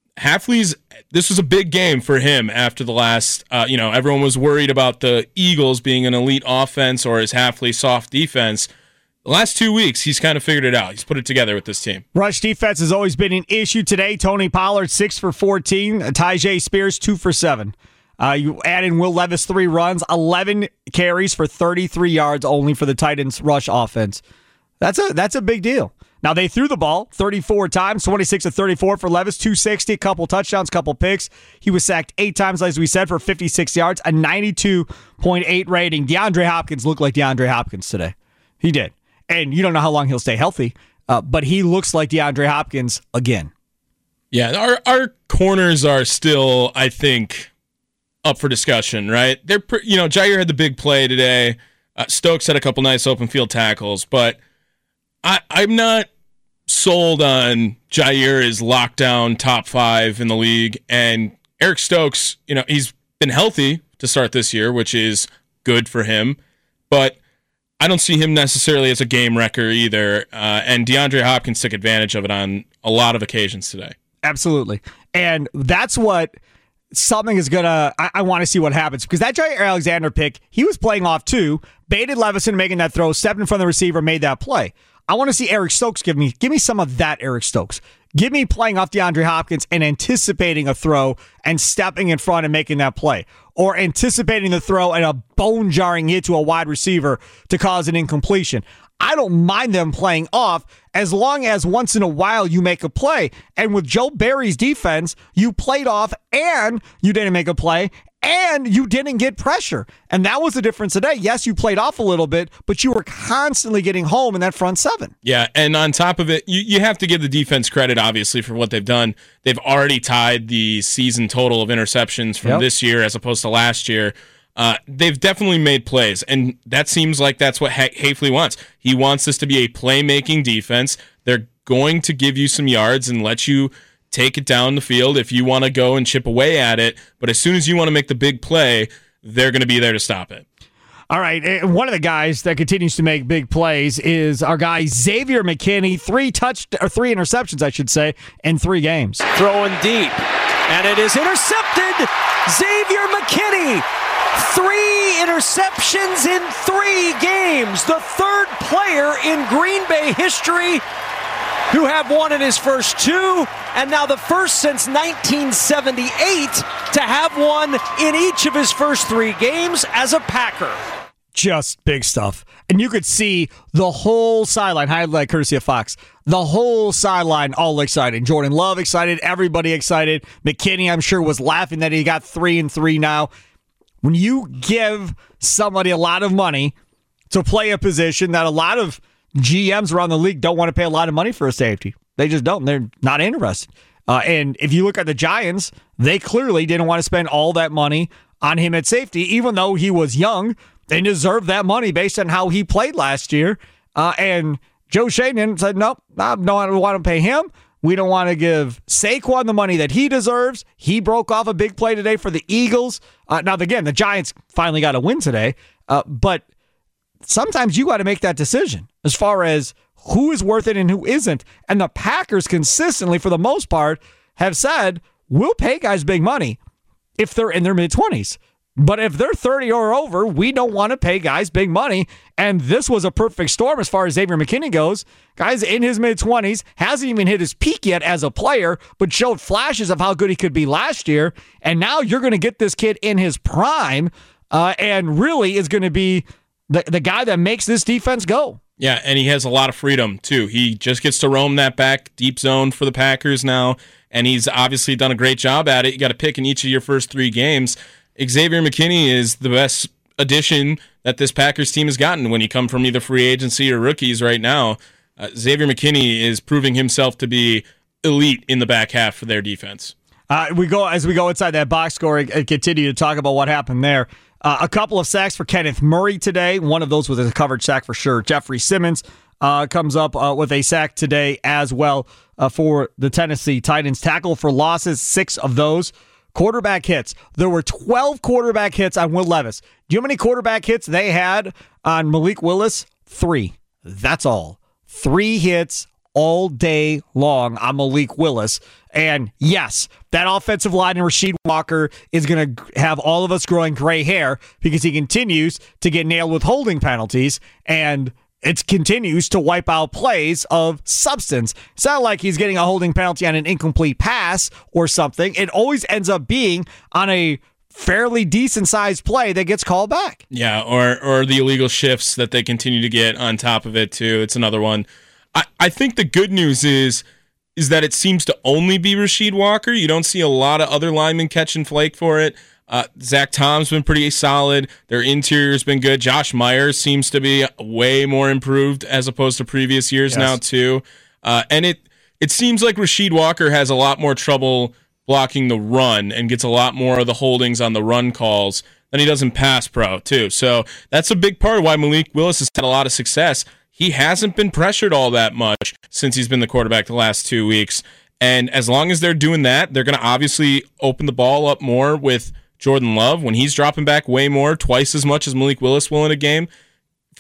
This was a big game for him after the last, everyone was worried about the Eagles being an elite offense or his Halfley soft defense. The last 2 weeks, he's kind of figured it out. He's put it together with this team. Rush defense has always been an issue today. Tony Pollard, 6 for 14. Tyjae Spears, 2 for 7. You add in Will Levis, 3 runs, 11 carries for 33 yards only for the Titans' rush offense. That's a big deal. Now, they threw the ball 34 times, 26 of 34 for Levis, 260, a couple touchdowns, couple picks. He was sacked 8 times, as we said, for 56 yards, a 92.8 rating. DeAndre Hopkins looked like DeAndre Hopkins today. He did. And you don't know how long he'll stay healthy, but he looks like DeAndre Hopkins again. Yeah, our corners are still, I think, up for discussion, right? Jair had the big play today. Stokes had a couple nice open field tackles, but I'm not sold on Jair is lockdown top 5 in the league. And Eric Stokes, he's been healthy to start this year, which is good for him. But I don't see him necessarily as a game wrecker either. And DeAndre Hopkins took advantage of it on a lot of occasions today. Absolutely. And that's what something is going to, I want to see what happens. Because that Jair Alexander pick, he was playing off too, baited Levison making that throw, stepped in front of the receiver, made that play. I want to see Eric Stokes give me some of that Eric Stokes. Give me playing off DeAndre Hopkins and anticipating a throw and stepping in front and making that play. Or anticipating the throw and a bone-jarring hit to a wide receiver to cause an incompletion. I don't mind them playing off as long as once in a while you make a play. And with Joe Barry's defense, you played off and you didn't make a play and you didn't get pressure. And that was the difference today. Yes, you played off a little bit, but you were constantly getting home in that front seven. Yeah, and on top of it, you have to give the defense credit, obviously, for what they've done. They've already tied the season total of interceptions from this year as opposed to last year. They've definitely made plays, and that seems like that's what Hafley wants. He wants this to be a playmaking defense. They're going to give you some yards and let you take it down the field if you want to go and chip away at it, but as soon as you want to make the big play, they're going to be there to stop it. All right, one of the guys that continues to make big plays is our guy Xavier McKinney. 3 interceptions, I should say, in 3 games. Throwing deep, and it is intercepted. Xavier McKinney, 3 interceptions in 3 games. The 3rd player in Green Bay history who have one in his first 2, and now the first since 1978 to have one in each of his first 3 games as a Packer. Just big stuff. And you could see the whole sideline, highlight courtesy of Fox, the whole sideline all excited. Jordan Love excited, everybody excited. McKinney, I'm sure, was laughing that he got 3 and 3 now. When you give somebody a lot of money to play a position that a lot of GMs around the league don't want to pay a lot of money for a safety. They just don't. They're not interested. And if you look at the Giants, they clearly didn't want to spend all that money on him at safety, even though he was young. They deserved that money based on how he played last year. And Joe Schoen said, nope, I don't want to pay him. We don't want to give Saquon the money that he deserves. He broke off a big play today for the Eagles. Now, again, the Giants finally got a win today. But sometimes you got to make that decision as far as who is worth it and who isn't. And the Packers consistently, for the most part, have said, we'll pay guys big money if they're in their mid-20s. But if they're 30 or over, we don't want to pay guys big money. And this was a perfect storm as far as Xavier McKinney goes. Guys in his mid-20s, hasn't even hit his peak yet as a player, but showed flashes of how good he could be last year. And now you're going to get this kid in his prime and really is going to be the guy that makes this defense go. Yeah, and he has a lot of freedom, too. He just gets to roam that back deep zone for the Packers now, and he's obviously done a great job at it. You got to pick in each of your first 3 games. Xavier McKinney is the best addition that this Packers team has gotten when you come from either free agency or rookies right now. Xavier McKinney is proving himself to be elite in the back half for their defense. As we go inside that box score and continue to talk about what happened there. A couple of sacks for Kenneth Murray today. One of those was a covered sack for sure. Jeffrey Simmons comes up with a sack today as well for the Tennessee Titans. Tackle for losses, 6 of those. Quarterback hits. There were 12 quarterback hits on Will Levis. Do you know how many quarterback hits they had on Malik Willis? 3. That's all. 3 hits all day long on Malik Willis. And yes, that offensive line in Rasheed Walker is going to have all of us growing gray hair because he continues to get nailed with holding penalties and it continues to wipe out plays of substance. It's not like he's getting a holding penalty on an incomplete pass or something. It always ends up being on a fairly decent-sized play that gets called back. Yeah, or the illegal shifts that they continue to get on top of it, too. It's another one. I think the good news is that it seems to only be Rasheed Walker. You don't see a lot of other linemen catching flake for it. Zach Tom's been pretty solid. Their interior's been good. Josh Myers seems to be way more improved as opposed to previous years now, too. And it seems like Rasheed Walker has a lot more trouble blocking the run and gets a lot more of the holdings on the run calls than he does in pass pro, too. So that's a big part of why Malik Willis has had a lot of success. He hasn't been pressured all that much since he's been the quarterback the last 2 weeks. And as long as they're doing that, they're going to obviously open the ball up more with Jordan Love when he's dropping back way more, twice as much as Malik Willis will in a game.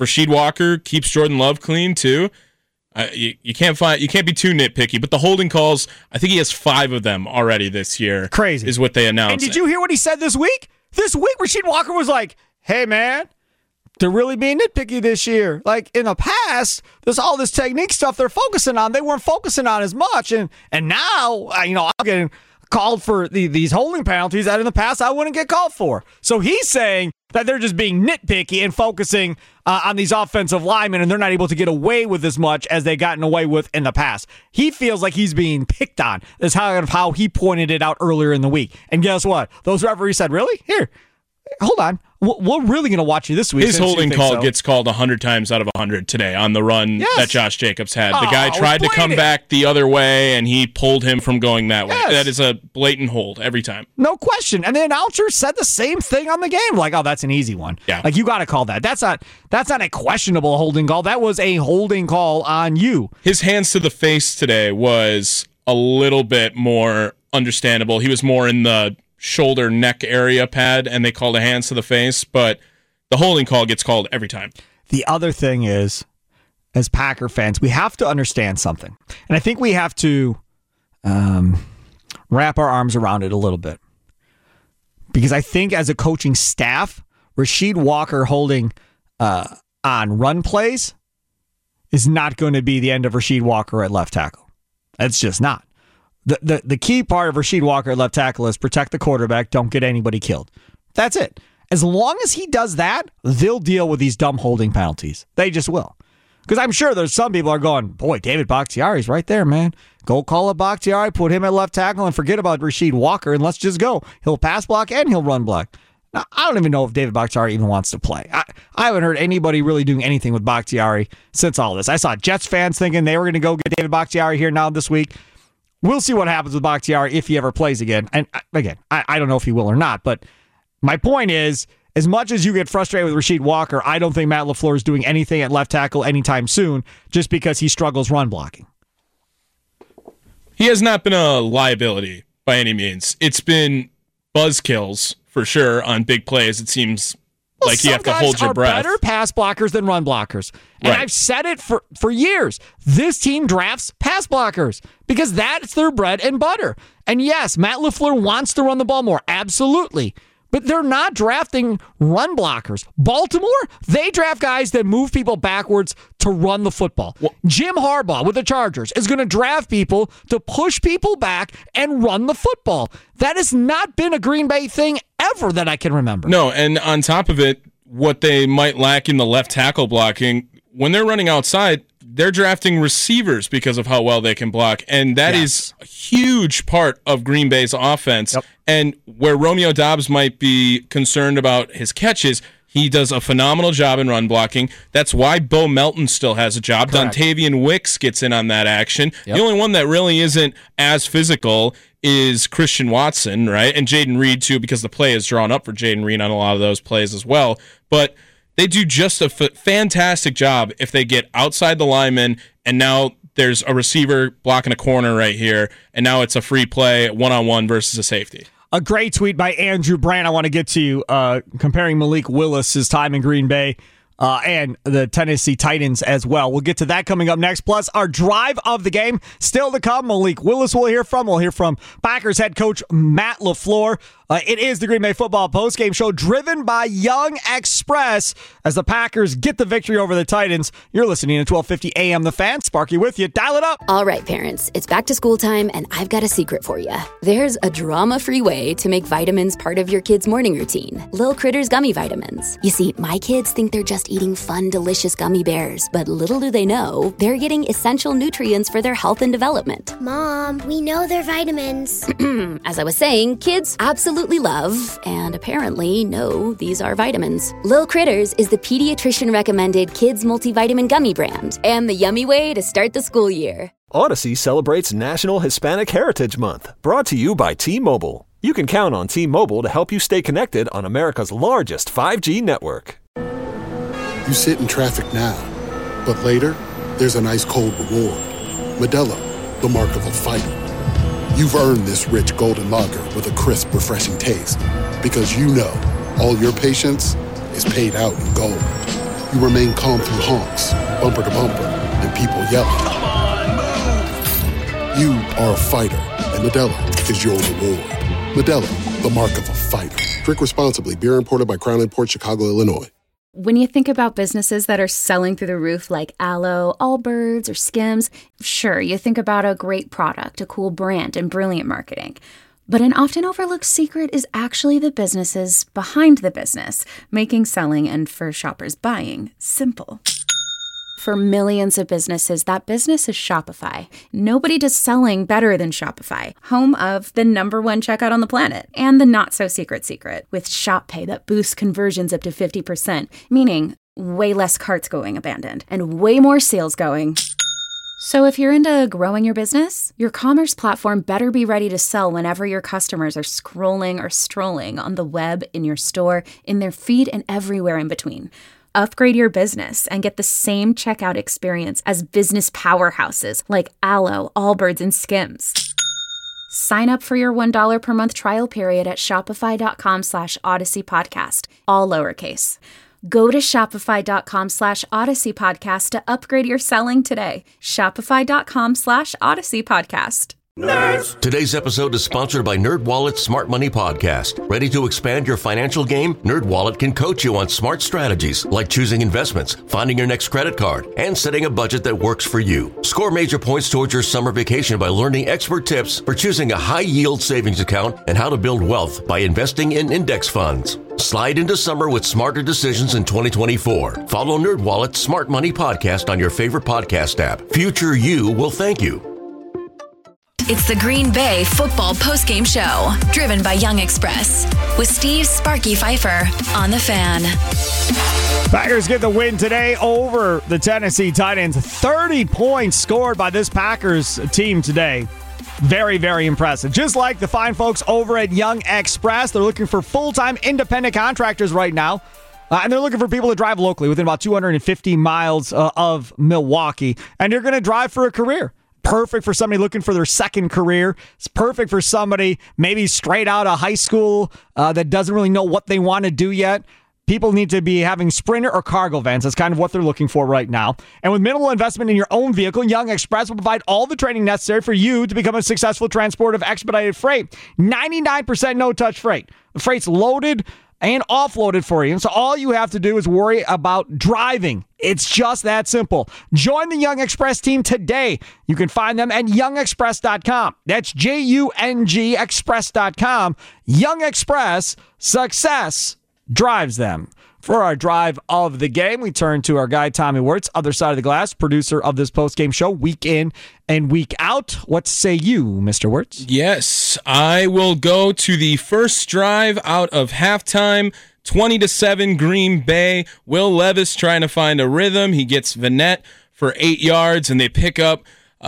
Rasheed Walker keeps Jordan Love clean too. You can't be too nitpicky, but the holding calls, I think he has 5 of them already this year. Crazy is what they announced. And did you hear what he said this week? This week, Rasheed Walker was like, "Hey man, they're really being nitpicky this year. Like in the past, there's all this technique stuff they're focusing on. They weren't focusing on as much, and now I'm getting called for these holding penalties that in the past I wouldn't get called for." So he's saying that they're just being nitpicky and focusing on these offensive linemen, and they're not able to get away with as much as they've gotten away with in the past. He feels like he's being picked on. That's how he pointed it out earlier in the week. And guess what? Those referees said, "Really? Here, hold on. We're really going to watch you this week." His holding call gets called 100 times out of 100 today on the run that Josh Jacobs had. The guy tried to come back the other way, and he pulled him from going that way. That is a blatant hold every time. No question. And the announcer said the same thing on the game. Like, "Oh, that's an easy one." Yeah. Like, you got to call that. That's not a questionable holding call. That was a holding call on you. His hands to the face today was a little bit more understandable. He was more in the shoulder neck area pad, and they called a hands to the face, but the holding call gets called every time. The other thing is, as Packer fans, we have to understand something, and I think we have to wrap our arms around it a little bit, because I think as a coaching staff, Rasheed Walker holding on run plays is not going to be the end of Rasheed Walker at left tackle. It's just not. The key part of Rasheed Walker at left tackle is protect the quarterback, don't get anybody killed. That's it. As long as he does that, they'll deal with these dumb holding penalties. They just will. Because I'm sure there's some people are going, "Boy, David Bakhtiari's right there, man. Go call up Bakhtiari, put him at left tackle, and forget about Rasheed Walker, and let's just go. He'll pass block and he'll run block." Now, I don't even know if David Bakhtiari even wants to play. I haven't heard anybody really doing anything with Bakhtiari since all this. I saw Jets fans thinking they were going to go get David Bakhtiari here now this week. We'll see what happens with Bakhtiari if he ever plays again. And again, I don't know if he will or not. But my point is, as much as you get frustrated with Rasheed Walker, I don't think Matt LaFleur is doing anything at left tackle anytime soon just because he struggles run blocking. He has not been a liability by any means. It's been buzzkills for sure on big plays. It seems like you have to hold your breath. Some guys are better pass blockers than run blockers. And right. I've said it for years. This team drafts pass blockers because that's their bread and butter. And yes, Matt LaFleur wants to run the ball more. Absolutely. But they're not drafting run blockers. Baltimore, they draft guys that move people backwards to run the football. Well, Jim Harbaugh with the Chargers is going to draft people to push people back and run the football. That has not been a Green Bay thing ever that I can remember. No, and on top of it, what they might lack in the left tackle blocking, when they're running outside, they're drafting receivers because of how well they can block. And that is a huge part of Green Bay's offense. Yep. And where Romeo Doubs might be concerned about his catches, he does a phenomenal job in run blocking. That's why Bo Melton still has a job. Correct. Dontavian Wicks gets in on that action. Yep. The only one that really isn't as physical is Christian Watson, right? And Jaden Reed, too, because the play is drawn up for Jaden Reed on a lot of those plays as well. But they do just a fantastic job if they get outside the lineman, and now there's a receiver blocking a corner right here, and now it's a free play, one-on-one versus a safety. A great tweet by Andrew Brandt I want to get to you, comparing Malik Willis' time in Green Bay and the Tennessee Titans as well. We'll get to that coming up next. Plus, our drive of the game still to come. Malik Willis we'll hear from. We'll hear from Packers head coach Matt LaFleur. It is the Green Bay Football Postgame Show driven by Young Express as the Packers get the victory over the Titans. You're listening to 1250 AM The Fan. Sparky with you. Dial it up. All right, parents, it's back to school time, and I've got a secret for you. There's a drama-free way to make vitamins part of your kid's morning routine. Lil Critters Gummy Vitamins. You see, my kids think they're just eating fun, delicious gummy bears, but little do they know, they're getting essential nutrients for their health and development. Mom, we know they're vitamins. As I was saying, kids absolutely love, and apparently know, these are vitamins. Lil Critters is the pediatrician-recommended kids multivitamin gummy brand, and the yummy way to start the school year. Odyssey celebrates National Hispanic Heritage Month, brought to you by T-Mobile. You can count on T-Mobile to help you stay connected on America's largest 5G network. You sit in traffic now, but later, there's an ice-cold reward. Modelo, the mark of a fighter. You've earned this rich golden lager with a crisp, refreshing taste. Because you know, all your patience is paid out in gold. you remain calm through honks, bumper to bumper, and people yelling. Come on, move! You are a fighter, and Modelo is your reward. Modelo, the mark of a fighter. Drink responsibly. Beer imported by Crown Imports, Chicago, Illinois. When you think about businesses that are selling through the roof like Aloe, Allbirds, or Skims, sure, you think about a great product, a cool brand, and brilliant marketing. But an often overlooked secret is actually the businesses behind the business, making selling and, for shoppers, buying simple. For millions of businesses, that business is Shopify. Nobody does selling better than Shopify, home of the #1 checkout on the planet, and the not-so-secret secret, with Shop Pay that boosts conversions up to 50%, meaning way less carts going abandoned, and way more sales going. So if you're into growing your business, your commerce platform better be ready to sell whenever your customers are scrolling or strolling on the web, in your store, in their feed, and everywhere in between. Upgrade your business and get the same checkout experience as business powerhouses like Aloe, Allbirds, and Skims. Sign up for your $1 per month trial period at shopify.com/Odyssey Podcast, all lowercase. Go to shopify.com/Odyssey Podcast to upgrade your selling today. Shopify.com/Odyssey Podcast. Nerds! Today's episode is sponsored by NerdWallet's Smart Money Podcast. Ready to expand your financial game? NerdWallet can coach you on smart strategies like choosing investments, finding your next credit card, and setting a budget that works for you. Score major points towards your summer vacation by learning expert tips for choosing a high-yield savings account and how to build wealth by investing in index funds. Slide into summer with smarter decisions in 2024. Follow NerdWallet's Smart Money Podcast on your favorite podcast app. Future you will thank you. It's the Green Bay Football Postgame Show, driven by Young Express, with Steve Sparky Pfeiffer on The Fan. Packers get the win today over the Tennessee Titans. 30 points scored by this Packers team today. Very, very impressive. Just like the fine folks over at Young Express, they're looking for full-time independent contractors right now. And they're looking for people to drive locally within about 250 miles of Milwaukee. And you're going to drive for a career. Perfect for somebody looking for their second career. It's perfect for somebody maybe straight out of high school that doesn't really know what they want to do yet. People need to be having Sprinter or cargo vans. That's kind of what they're looking for right now. And with minimal investment in your own vehicle, Young Express will provide all the training necessary for you to become a successful transporter of expedited freight. 99% no-touch freight. The freight's loaded and offloaded for you. And so all you have to do is worry about driving. It's just that simple. Join the Young Express team today. You can find them at youngexpress.com. That's JUNG Express.com. Young Express, success drives them. For our drive of the game, we turn to our guy, Tommy Wirtz, other side of the glass, producer of this post-game show, week in and week out. What say you, Mr. Wirtz? Yes, I will go to the first drive out of halftime. 20-7 Green Bay. Will Levis trying to find a rhythm. He gets Vanette for 8 yards, and they pick up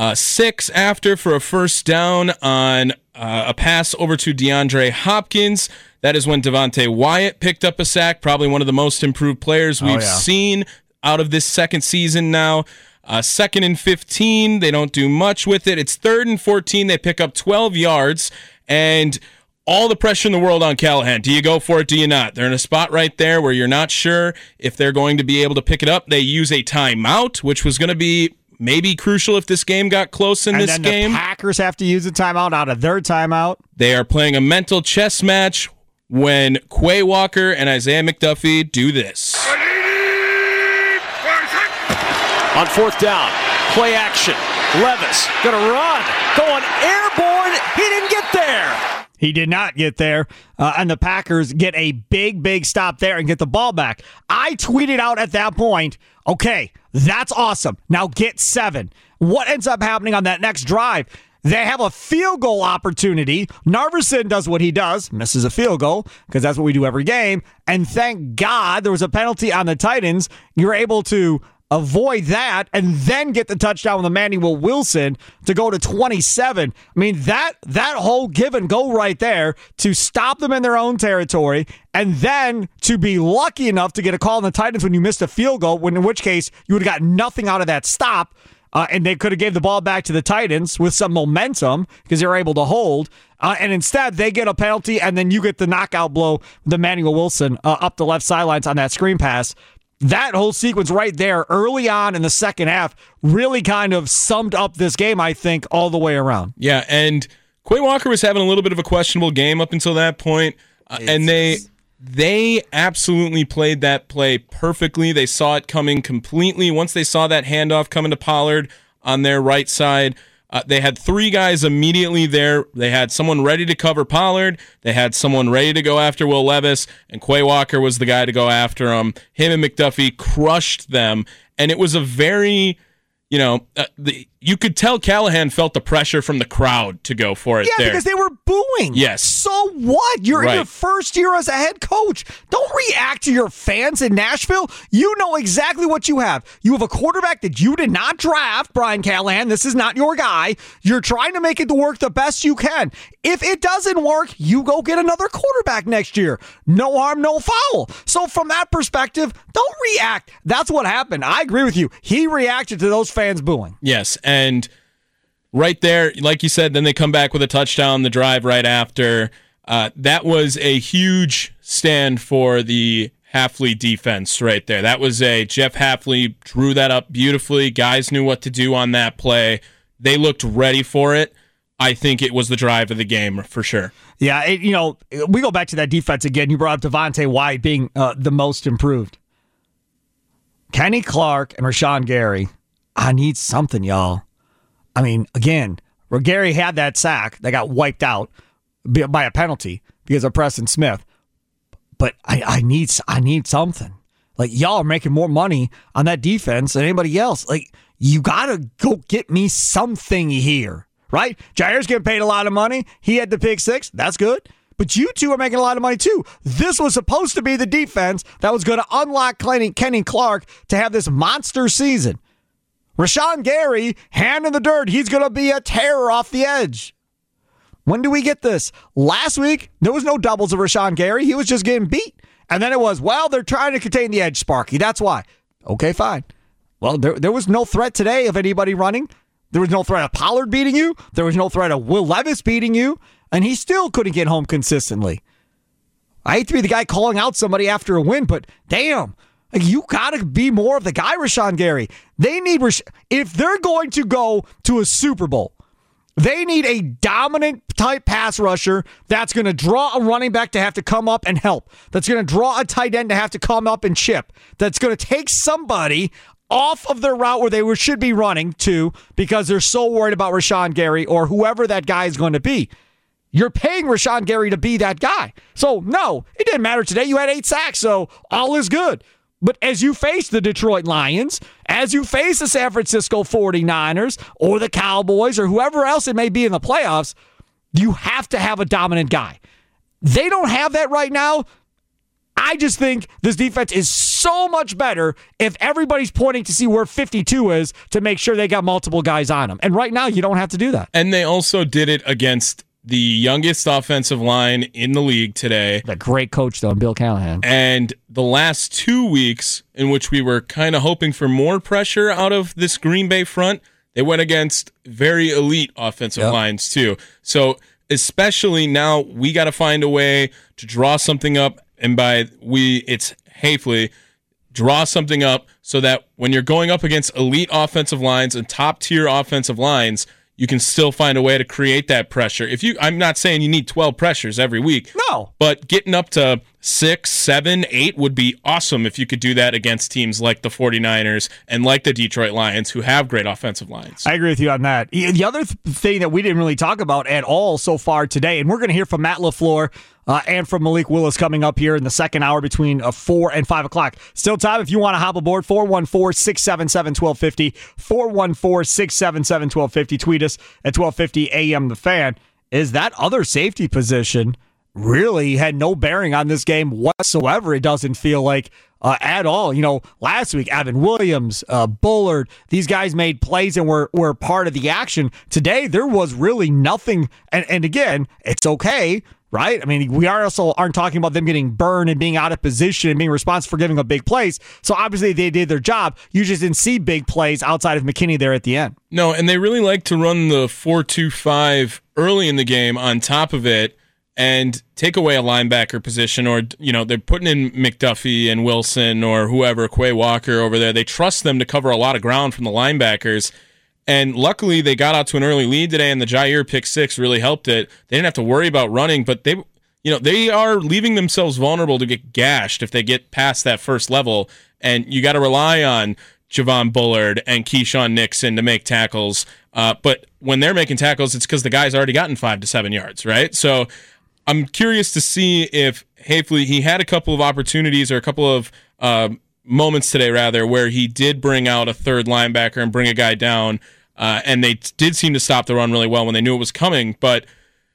6 after for a first down on a pass over to DeAndre Hopkins. That is when Devontae Wyatt picked up a sack, probably one of the most improved players we've seen out of this second season now. 2nd and 15, they don't do much with it. It's 3rd and 14, they pick up 12 yards, and all the pressure in the world on Callahan. Do you go for it? Do you not? They're in a spot right there where you're not sure if they're going to be able to pick it up. They use a timeout, which was going to be maybe crucial if this game got close in this game. The Packers have to use a timeout out of their timeout. They are playing a mental chess match when Quay Walker and Isaiah McDuffie do this. On 4th down, play action. Levis gonna run, going airborne. He didn't get there. He did not get there, and the Packers get a big stop there and get the ball back. I tweeted out at that point, okay, that's awesome. Now get 7. What ends up happening on that next drive? They have a field goal opportunity. Narveson does what he does, misses a field goal, because that's what we do every game. And thank God there was a penalty on the Titans. You're able to avoid that and then get the touchdown with Emmanuel Wilson to go to 27. I mean, that whole give and go right there to stop them in their own territory and then to be lucky enough to get a call on the Titans when you missed a field goal, in which case you would have got nothing out of that stop. And they could have gave the ball back to the Titans with some momentum because they were able to hold. And instead, they get a penalty, and then you get the knockout blow with Emmanuel Wilson up the left sidelines on that screen pass. that whole sequence right there early on in the second half really kind of summed up this game, I think, all the way around. Yeah, and Quay Walker was having a little bit of a questionable game up until that point, and they absolutely played that play perfectly. They saw it coming completely. Once they saw that handoff coming to Pollard on their right side, they had three guys immediately there. They had someone ready to cover Pollard. They had someone ready to go after Will Levis, and Quay Walker was the guy to go after him. Him and McDuffie crushed them, and it was a very... you could tell Callahan felt the pressure from the crowd to go for it there. Yeah, because they were booing. Yes. So what? You're in your first year as a head coach. Don't react to your fans in Nashville. You know exactly what you have. You have a quarterback that you did not draft, Brian Callahan. This is not your guy. You're trying to make it work the best you can. If it doesn't work, you go get another quarterback next year. No harm, no foul. So from that perspective, don't react. That's what happened. I agree with you. He reacted to those fans booing. Yes, and right there, like you said, then they come back with a touchdown, the drive right after. That was a huge stand for the Hafley defense right there. That was Jeff Hafley drew that up beautifully. Guys knew what to do on that play. They looked ready for it. I think it was the drive of the game for sure. Yeah, we go back to that defense again. You brought up Devontae White being the most improved. Kenny Clark and Rashawn Gary, I need something, y'all. I mean, again, where Gary had that sack that got wiped out by a penalty because of Preston Smith. But I need something. Like, y'all are making more money on that defense than anybody else. Like, you got to go get me something here, right? Jair's getting paid a lot of money. He had the pick six. That's good. But you two are making a lot of money, too. This was supposed to be the defense that was going to unlock Kenny Clark to have this monster season. Rashawn Gary, hand in the dirt, he's going to be a terror off the edge. When do we get this? Last week, there was no doubles of Rashawn Gary. He was just getting beat. And then it was, they're trying to contain the edge, Sparky. That's why. Okay, fine. Well, there was no threat today of anybody running. There was no threat of Pollard beating you. There was no threat of Will Levis beating you. And he still couldn't get home consistently. I hate to be the guy calling out somebody after a win, but damn. You got to be more of the guy, Rashawn Gary. They need, if they're going to go to a Super Bowl, they need a dominant type pass rusher that's going to draw a running back to have to come up and help. That's going to draw a tight end to have to come up and chip. That's going to take somebody off of their route where they should be running to because they're so worried about Rashawn Gary or whoever that guy is going to be. You're paying Rashawn Gary to be that guy. So, no, it didn't matter today. You had 8 sacks, so all is good. But as you face the Detroit Lions, as you face the San Francisco 49ers or the Cowboys or whoever else it may be in the playoffs, you have to have a dominant guy. They don't have that right now. I just think this defense is so much better if everybody's pointing to see where 52 is to make sure they got multiple guys on them. And right now, you don't have to do that. And they also did it against the youngest offensive line in the league today. The great coach, though, Bill Callahan. And the last 2 weeks in which we were kind of hoping for more pressure out of this Green Bay front, they went against very elite offensive lines, too. So especially now, we got to find a way to draw something up. And by it's Hafley, draw something up so that when you're going up against elite offensive lines and top-tier offensive lines, you can still find a way to create that pressure. I'm not saying you need 12 pressures every week. No. But getting up to 6, 7, 8 would be awesome if you could do that against teams like the 49ers and like the Detroit Lions who have great offensive lines. I agree with you on that. The other thing that we didn't really talk about at all so far today, and we're going to hear from Matt LaFleur and from Malik Willis coming up here in the second hour between 4 and 5 o'clock. Still time if you want to hop aboard, 414-677-1250, 414-677-1250. Tweet us at 1250 AM The Fan. Is that other safety position really had no bearing on this game whatsoever? It doesn't feel like at all. Last week, Evan Williams, Bullard, these guys made plays and were part of the action. Today, there was really nothing. And again, it's okay. Right? I mean, we also aren't talking about them getting burned and being out of position and being responsible for giving up big plays. So obviously they did their job. You just didn't see big plays outside of McKinney there at the end. No, and they really like to run the 4-2-5 early in the game on top of it. and take away a linebacker position, or they're putting in McDuffie and Wilson or whoever, Quay Walker over there. They trust them to cover a lot of ground from the linebackers. And luckily, they got out to an early lead today, and the Jair pick six really helped it. They didn't have to worry about running, but they are leaving themselves vulnerable to get gashed if they get past that first level. And you got to rely on Javon Bullard and Keyshawn Nixon to make tackles. But when they're making tackles, it's because the guy's already gotten 5 to 7 yards, right? So I'm curious to see if Hafley, he had a couple of opportunities or a couple of moments today, rather, where he did bring out a third linebacker and bring a guy down, and they did seem to stop the run really well when they knew it was coming. But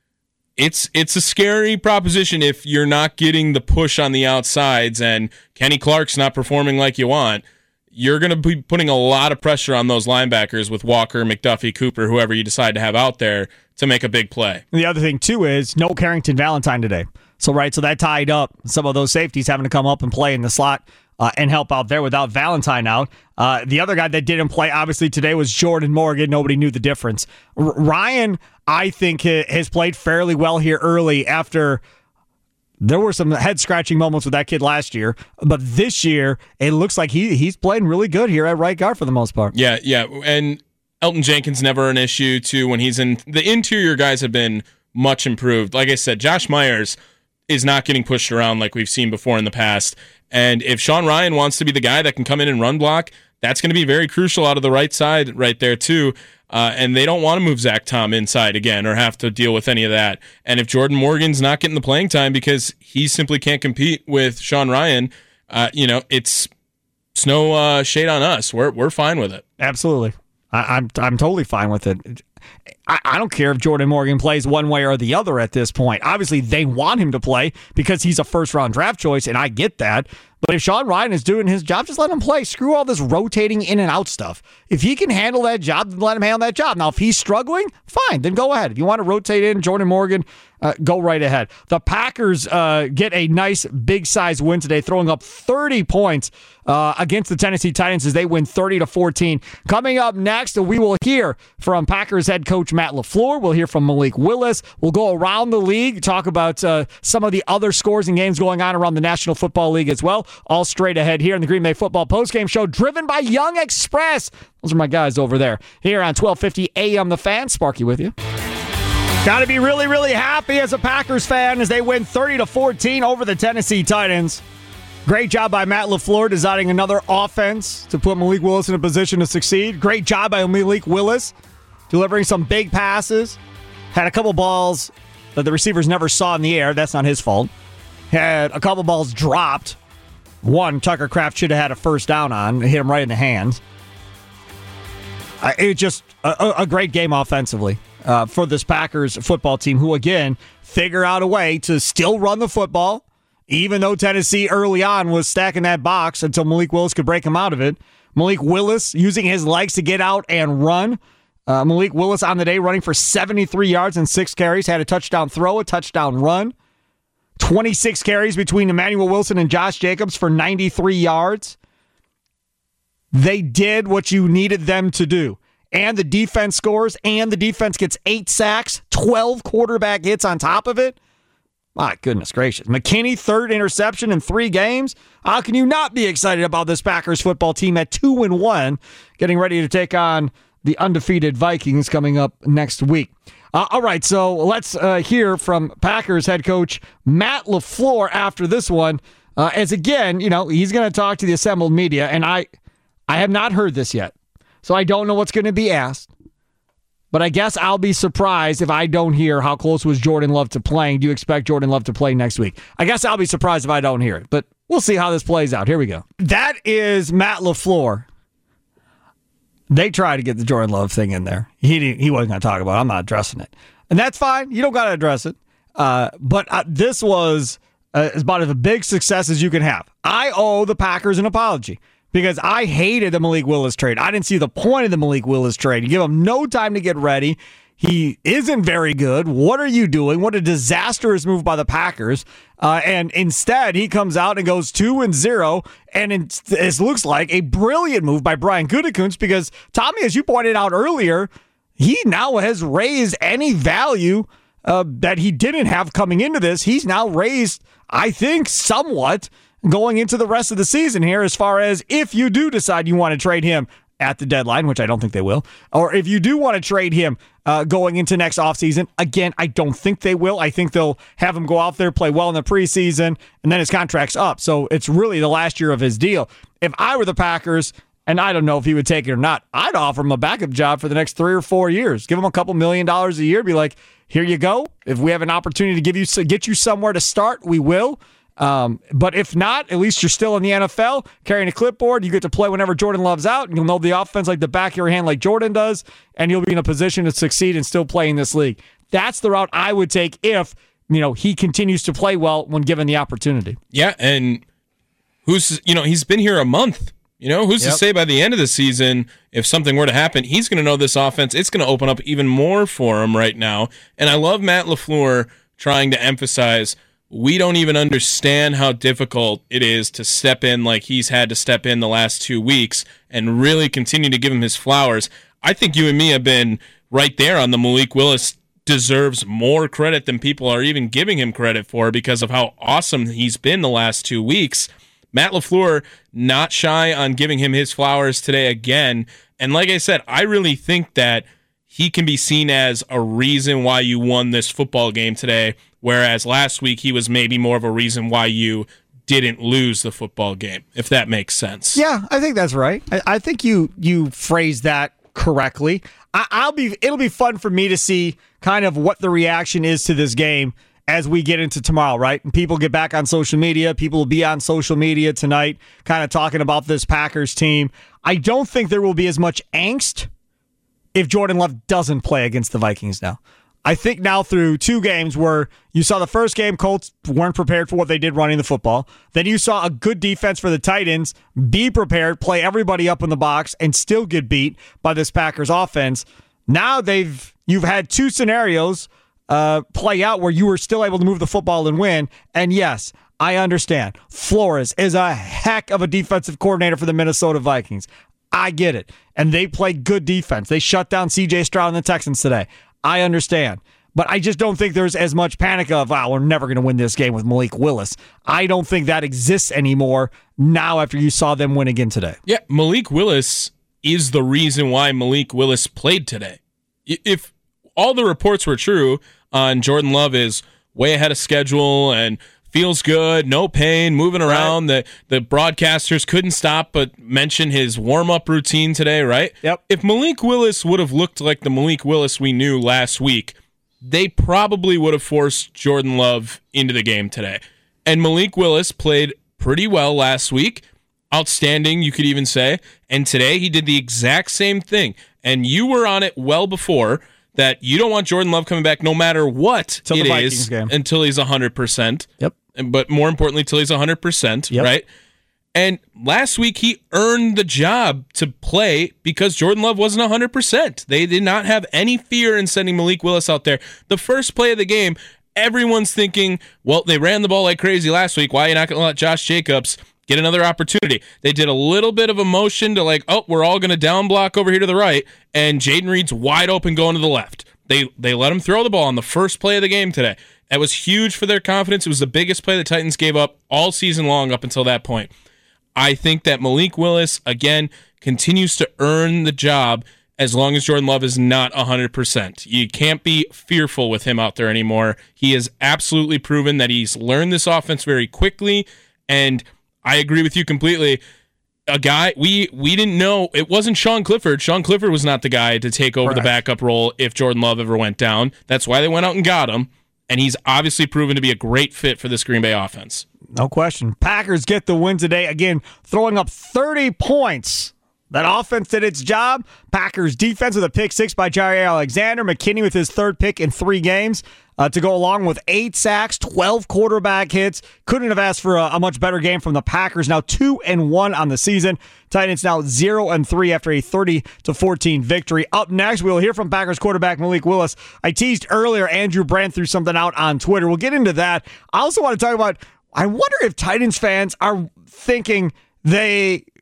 it's a scary proposition if you're not getting the push on the outsides and Kenny Clark's not performing like you want. You're going to be putting a lot of pressure on those linebackers with Walker, McDuffie, Cooper, whoever you decide to have out there to make a big play. The other thing, too, is no Carrington Valentine today. So that tied up some of those safeties having to come up and play in the slot and help out there without Valentine out. The other guy that didn't play, obviously, today was Jordan Morgan. Nobody knew the difference. Ryan, I think, has played fairly well here early after there were some head-scratching moments with that kid last year. But this year, it looks like he's playing really good here at right guard for the most part. Yeah. And Elton Jenkins never an issue, too, when he's in. The interior guys have been much improved. Like I said, Josh Myers is not getting pushed around like we've seen before in the past. And if Sean Ryan wants to be the guy that can come in and run block, that's going to be very crucial out of the right side right there, too. And they don't want to move Zach Tom inside again or have to deal with any of that. And if Jordan Morgan's not getting the playing time because he simply can't compete with Sean Ryan, it's no shade on us. We're fine with it. Absolutely. I'm totally fine with it. I don't care if Jordan Morgan plays one way or the other at this point. Obviously, they want him to play because he's a first-round draft choice, and I get that. But if Sean Ryan is doing his job, just let him play. Screw all this rotating in and out stuff. If he can handle that job, then let him handle that job. Now, if he's struggling, fine, then go ahead. If you want to rotate in Jordan Morgan, go right ahead. The Packers get a nice big-size win today, throwing up 30 points against the Tennessee Titans as they win 30-14. Coming up next, we will hear from Packers head coach Matt LaFleur. We'll hear from Malik Willis. We'll go around the league, talk about some of the other scores and games going on around the National Football League as well. All straight ahead here in the Green Bay Football Postgame Show, driven by Young Express. Those are my guys over there. Here on 1250 AM The Fan. Sparky with you. Got to be really, really happy as a Packers fan as they win 30-14 over the Tennessee Titans. Great job by Matt LaFleur designing another offense to put Malik Willis in a position to succeed. Great job by Malik Willis delivering some big passes. Had a couple balls that the receivers never saw in the air. That's not his fault. Had a couple balls dropped. One, Tucker Kraft should have had a first down on. Hit him right in the hands. It was just a great game offensively for this Packers football team, who, again, figure out a way to still run the football, even though Tennessee early on was stacking that box until Malik Willis could break him out of it. Malik Willis using his legs to get out and run. Malik Willis on the day running for 73 yards and 6 carries. Had a touchdown throw, a touchdown run. 26 carries between Emmanuel Wilson and Josh Jacobs for 93 yards. They did what you needed them to do. And the defense scores, and the defense gets 8 sacks, 12 quarterback hits on top of it. My goodness gracious. McKinney, 3rd interception in 3 games. How can you not be excited about this Packers football team at 2-1, getting ready to take on the undefeated Vikings coming up next week? All right, so let's hear from Packers head coach Matt LaFleur after this one. As again, he's going to talk to the assembled media, and I have not heard this yet, so I don't know what's going to be asked. But I guess I'll be surprised if I don't hear how close was Jordan Love to playing. Do you expect Jordan Love to play next week? I guess I'll be surprised if I don't hear it, but we'll see how this plays out. Here we go. That is Matt LaFleur. They tried to get the Jordan Love thing in there. He wasn't going to talk about it. I'm not addressing it. And that's fine. You don't got to address it. But this was about as big success as you can have. I owe the Packers an apology because I hated the Malik Willis trade. I didn't see the point of the Malik Willis trade. You give him no time to get ready. He isn't very good. What are you doing? What a disastrous move by the Packers. And instead, he comes out and goes 2-0. And it looks like a brilliant move by Brian Gutekunst because, Tommy, as you pointed out earlier, he now has raised any value that he didn't have coming into this, he's now raised, I think, somewhat going into the rest of the season here, as far as if you do decide you want to trade him at the deadline, which I don't think they will, or if you do want to trade him going into next offseason. Again, I don't think they will. I think they'll have him go out there, play well in the preseason, and then his contract's up. So it's really the last year of his deal. If I were the Packers, and I don't know if he would take it or not, I'd offer him a backup job for the next 3 or 4 years. Give him a couple $1 million a year. Be like, here you go. If we have an opportunity to get you somewhere to start, we will. But if not, at least you're still in the NFL, carrying a clipboard. You get to play whenever Jordan Love's out, and you'll know the offense like the back of your hand like Jordan does, and you'll be in a position to succeed and still play in this league. That's the route I would take if, he continues to play well when given the opportunity. Yeah, and he's been here a month. Who's to say by the end of the season, if something were to happen, he's going to know this offense. It's going to open up even more for him right now. And I love Matt LaFleur trying to emphasize, we don't even understand how difficult it is to step in like he's had to step in the last 2 weeks and really continue to give him his flowers. I think you and me have been right there on the Malik Willis deserves more credit than people are even giving him credit for because of how awesome he's been the last 2 weeks. Matt LaFleur not shy on giving him his flowers today again. And like I said, I really think that he can be seen as a reason why you won this football game today, whereas last week he was maybe more of a reason why you didn't lose the football game, if that makes sense. Yeah, I think that's right. I think you phrased that correctly. It'll be fun for me to see kind of what the reaction is to this game as we get into tomorrow, right? And people get back on social media. People will be on social media tonight kind of talking about this Packers team. I don't think there will be as much angst if Jordan Love doesn't play against the Vikings now. I think now through 2 games where you saw the first game, Colts weren't prepared for what they did running the football. Then you saw a good defense for the Titans, be prepared, play everybody up in the box, and still get beat by this Packers offense. Now you've had 2 scenarios play out where you were still able to move the football and win. And yes, I understand. Flores is a heck of a defensive coordinator for the Minnesota Vikings. I get it. And they play good defense. They shut down C.J. Stroud and the Texans today. I understand. But I just don't think there's as much panic of, we're never going to win this game with Malik Willis. I don't think that exists anymore now after you saw them win again today. Yeah, Malik Willis is the reason why Malik Willis played today. If all the reports were true on Jordan Love is way ahead of schedule and feels good, no pain, moving around. Right. The broadcasters couldn't stop but mention his warm-up routine today, right? Yep. If Malik Willis would have looked like the Malik Willis we knew last week, they probably would have forced Jordan Love into the game today. And Malik Willis played pretty well last week. Outstanding, you could even say. And today he did the exact same thing. And you were on it well before that you don't want Jordan Love coming back no matter what it is until he's 100%. Yep. But more importantly, till he's 100%, right? And last week, he earned the job to play because Jordan Love wasn't 100%. They did not have any fear in sending Malik Willis out there. The first play of the game, everyone's thinking, well, they ran the ball like crazy last week. Why are you not going to let Josh Jacobs get another opportunity? They did a little bit of a motion to we're all going to down block over here to the right, and Jaden Reed's wide open going to the left. They let him throw the ball on the first play of the game today. That was huge for their confidence. It was the biggest play the Titans gave up all season long up until that point. I think that Malik Willis, again, continues to earn the job as long as Jordan Love is not 100%. You can't be fearful with him out there anymore. He has absolutely proven that he's learned this offense very quickly, and I agree with you completely. A guy, we didn't know, it wasn't Sean Clifford. Sean Clifford was not the guy to take over the backup role if Jordan Love ever went down. That's why they went out and got him. And he's obviously proven to be a great fit for this Green Bay offense. No question. Packers get the win today. Again, throwing up 30 points. That offense did its job. Packers defense with a pick 6 by Jaire Alexander. McKinney with his 3rd pick in 3 games to go along with 8 sacks, 12 quarterback hits. Couldn't have asked for a much better game from the Packers. Now 2-1 on the season. Titans now 0-3 after a 30-14 victory. Up next, we'll hear from Packers quarterback Malik Willis. I teased earlier, Andrew Brandt threw something out on Twitter. We'll get into that. I also want to talk about, I wonder if Titans fans are thinking they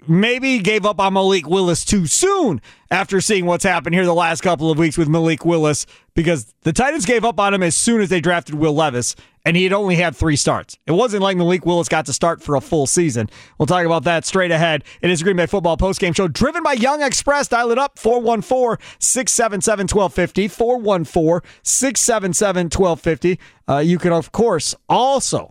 maybe gave up on Malik Willis too soon after seeing what's happened here the last couple of weeks with Malik Willis, because the Titans gave up on him as soon as they drafted Will Levis, and he had only had 3 starts. It wasn't like Malik Willis got to start for a full season. We'll talk about that straight ahead. It is a Green Bay football postgame show driven by Young Express. Dial it up, 414-677-1250, 414-677-1250. You can, of course, also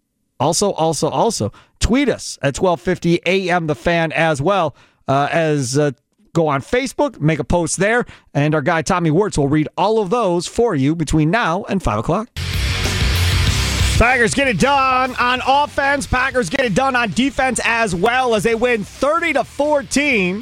tweet us at 1250 AM The Fan as well as go on Facebook, make a post there, and our guy Tommy Wirtz will read all of those for you between now and 5 o'clock. Packers get it done on offense. Packers get it done on defense as well as they win 30-14.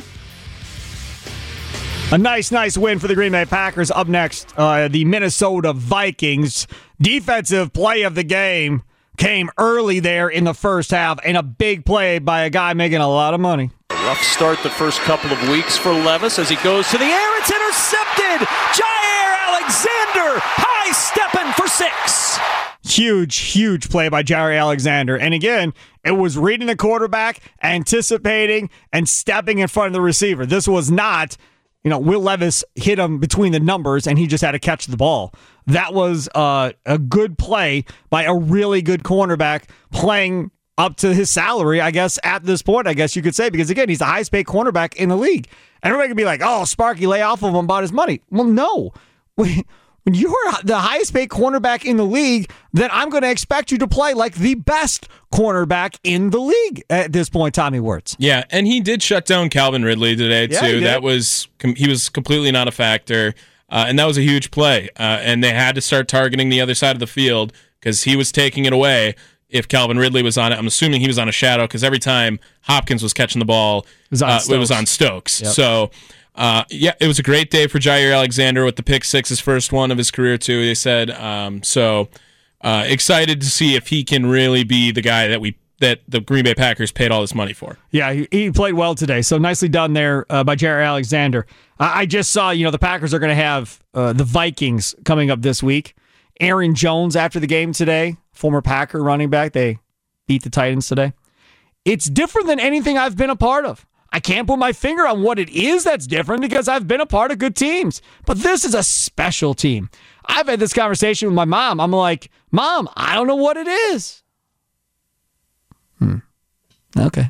A nice win for the Green Bay Packers. Up next, the Minnesota Vikings. Defensive play of the game came early there in the first half, and a big play by a guy making a lot of money. A rough start the first couple of weeks for Levis as he goes to the air. It's intercepted. Jaire Alexander high-stepping for 6. Huge play by Jaire Alexander. And again, it was reading the quarterback, anticipating, and stepping in front of the receiver. This was not, Will Levis hit him between the numbers, and he just had to catch the ball. That was a good play by a really good cornerback playing up to his salary, I guess, at this point, I guess you could say, because, again, he's the highest paid cornerback in the league. And everybody could be like, oh, Sparky, lay off of him about his money. Well, no. When you're the highest paid cornerback in the league, then I'm going to expect you to play like the best cornerback in the league at this point, Tommy Wirtz. Yeah, and he did shut down Calvin Ridley today, too. He was completely not a factor. And that was a huge play. And they had to start targeting the other side of the field because he was taking it away if Calvin Ridley was on it. I'm assuming he was on a shadow because every time Hopkins was catching the ball, it was on Stokes. Yep. So, it was a great day for Jaire Alexander with the pick six, his first one of his career, too, they said. Excited to see if he can really be the guy that the Green Bay Packers paid all this money for. Yeah, he played well today, so nicely done there by Jaire Alexander. I just saw, the Packers are going to have the Vikings coming up this week. Aaron Jones after the game today, former Packer running back, they beat the Titans today. It's different than anything I've been a part of. I can't put my finger on what it is that's different because I've been a part of good teams. But this is a special team. I've had this conversation with my mom. I'm like, Mom, I don't know what it is. Okay.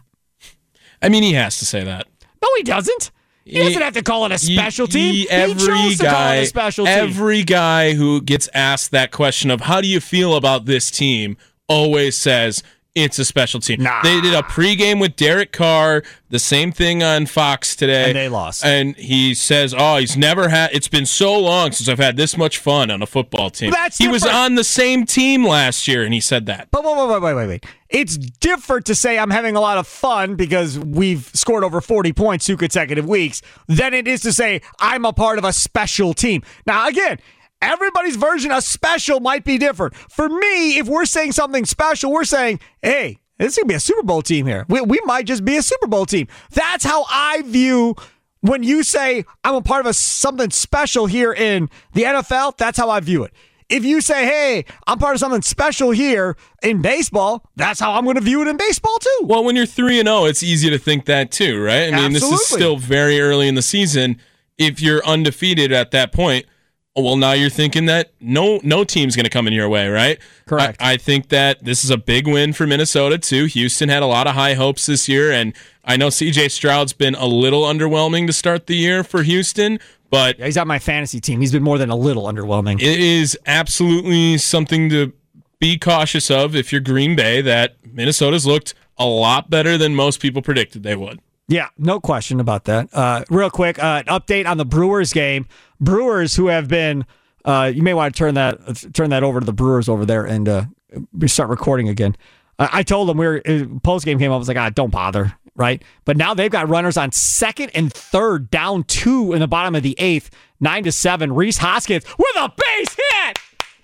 I mean, he has to say that. No, he doesn't. He doesn't have to call it a special team. He chose to call it a special team. Every guy who gets asked that question of how do you feel about this team always says it's a special team. Nah. They did a pregame with Derek Carr, the same thing on Fox today. And they lost. And he says, it's been so long since I've had this much fun on a football team. He was on the same team last year, and he said that. But wait. It's different to say I'm having a lot of fun because we've scored over 40 points 2 consecutive weeks than it is to say I'm a part of a special team. Now, again, everybody's version of special might be different. For me, if we're saying something special, we're saying, hey, this is going to be a Super Bowl team here. We might just be a Super Bowl team. That's how I view when you say I'm a part of something special here in the NFL. That's how I view it. If you say, hey, I'm part of something special here in baseball, that's how I'm going to view it in baseball too. Well, when you're 3-0, it's easy to think that too, right? I mean, This is still very early in the season. If you're undefeated at that point, well, now you're thinking that no team's going to come in your way, right? Correct. I think that this is a big win for Minnesota, too. Houston had a lot of high hopes this year, and I know C.J. Stroud's been a little underwhelming to start the year for Houston, but he's on my fantasy team. He's been more than a little underwhelming. It is absolutely something to be cautious of if you're Green Bay, that Minnesota's looked a lot better than most people predicted they would. Yeah, no question about that. Real quick, an update on the Brewers game. Brewers, who have been, you may want to turn that over to the Brewers over there and we start recording again. I told them post game came up. I was like, don't bother, right? But now they've got runners on second and third, down 2 in the bottom of the 8th, 9-7. Rhys Hoskins with a base hit.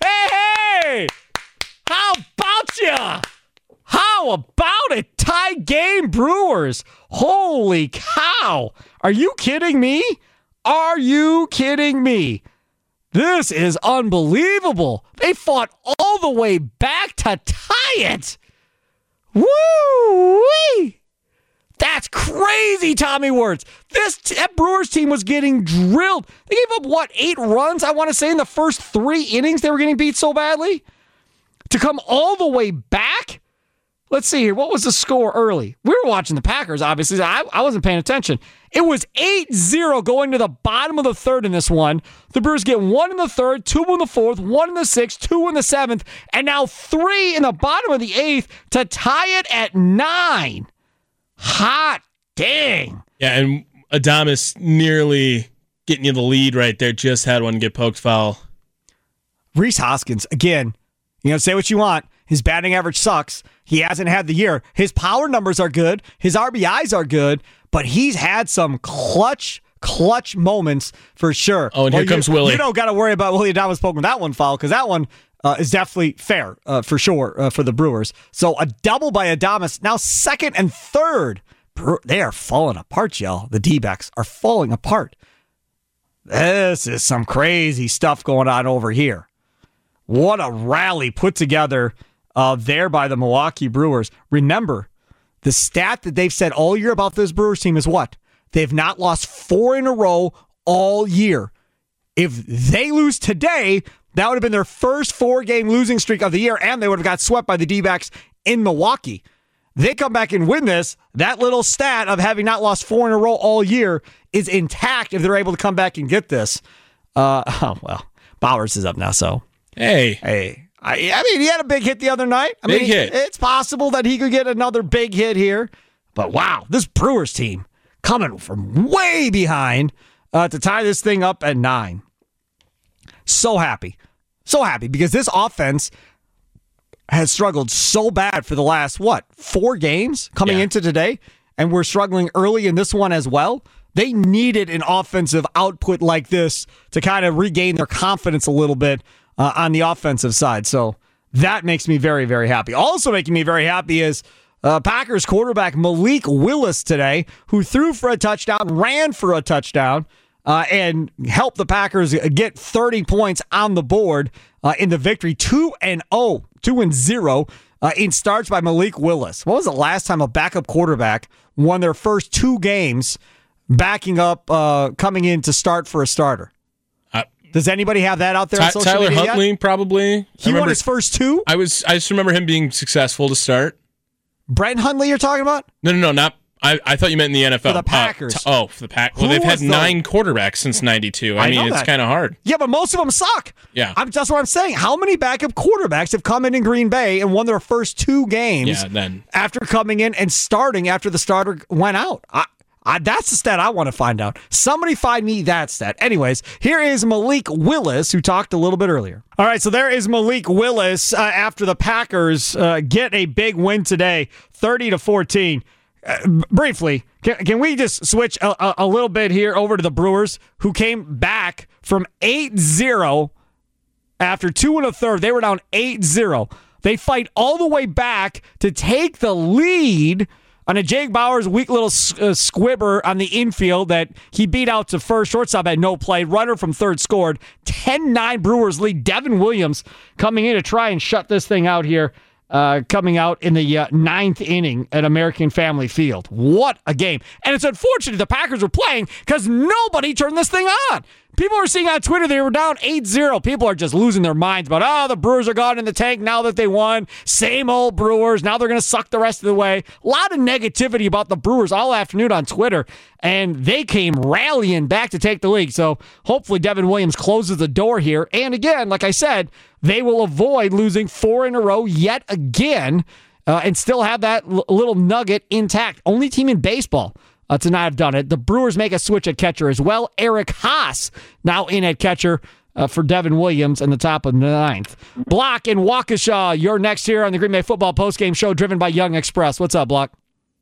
Hey, how about ya? How about it? Tie game, Brewers. Holy cow. Are you kidding me? Are you kidding me? This is unbelievable. They fought all the way back to tie it. Woo-wee. That's crazy, Tommy Wirtz. That Brewers team was getting drilled. They gave up, 8 runs, I want to say, in the first 3 innings they were getting beat so badly? To come all the way back? Let's see here. What was the score early? We were watching the Packers, obviously. I wasn't paying attention. It was 8-0 going to the bottom of the third in this one. The Brewers get 1 in the third, 2 in the fourth, 1 in the sixth, 2 in the seventh, and now 3 in the bottom of the eighth to tie it at 9. Hot dang. Yeah, and Adames nearly getting you the lead right there. Just had one get poked foul. Rhys Hoskins, again, say what you want. His batting average sucks. He hasn't had the year. His power numbers are good. His RBIs are good. But he's had some clutch moments for sure. Oh, and here comes Willie. You don't got to worry about Willie Adames poking that one foul because that one is definitely fair for sure for the Brewers. So a double by Adames. Now second and third. They are falling apart, y'all. The D-backs are falling apart. This is some crazy stuff going on over here. What a rally put together there by the Milwaukee Brewers. Remember, the stat that they've said all year about this Brewers team is what? They've not lost 4 in a row all year. If they lose today, that would have been their first 4-game losing streak of the year, and they would have got swept by the D-backs in Milwaukee. They come back and win this. That little stat of having not lost 4 in a row all year is intact if they're able to come back and get this. Bowers is up now, so. Hey. I mean, he had a big hit the other night. Big hit. It's possible that he could get another big hit here. But wow, this Brewers team coming from way behind to tie this thing up at 9. So happy. So happy because this offense has struggled so bad for the last, 4 games coming into today? And we're struggling early in this one as well. They needed an offensive output like this to kind of regain their confidence a little bit on the offensive side. So that makes me very, very happy. Also making me very happy is Packers quarterback Malik Willis today, who threw for a touchdown, ran for a touchdown, and helped the Packers get 30 points on the board in the victory. 2-0 in starts by Malik Willis. When was the last time a backup quarterback won their first 2 games backing up, coming in to start for a starter? Does anybody have that out there on social Tyler media Huntley, yet? probably. He won his first 2? I just remember him being successful to start. Brent Hundley you're talking about? No, not. I thought you meant in the NFL. For the Packers. For the Packers. Well, they've had 9 quarterbacks since 92. I mean, it's kind of hard. Yeah, but most of them suck. Yeah. That's what I'm saying. How many backup quarterbacks have come in Green Bay and won their first 2 games after coming in and starting after the starter went out? That's the stat I want to find out. Somebody find me that stat. Anyways, here is Malik Willis, who talked a little bit earlier. All right, so there is Malik Willis after the Packers get a big win today, 30-14. Briefly, can we just switch a little bit here over to the Brewers, who came back from 8-0 after 2 1/3. They were down 8-0. They fight all the way back to take the lead on a Jake Bauers weak little squibber on the infield that he beat out to first. Shortstop had no play. Runner from third scored. 10-9 Brewers lead. Devin Williams coming in to try and shut this thing out here. Coming out in the 9th inning at American Family Field. What a game. And it's unfortunate the Packers were playing because nobody turned this thing on. People are seeing on Twitter they were down 8-0. People are just losing their minds about, the Brewers are gone in the tank now that they won. Same old Brewers. Now they're going to suck the rest of the way. A lot of negativity about the Brewers all afternoon on Twitter, and they came rallying back to take the lead. So hopefully Devin Williams closes the door here. And again, like I said, they will avoid losing 4 in a row yet again and still have that little nugget intact. Only team in baseball to not have done it. The Brewers make a switch at catcher as well. Eric Haas now in at catcher for Devin Williams in the top of the 9th. Block in Waukesha, you're next here on the Green Bay Football Postgame Show driven by Young Express. What's up, Block?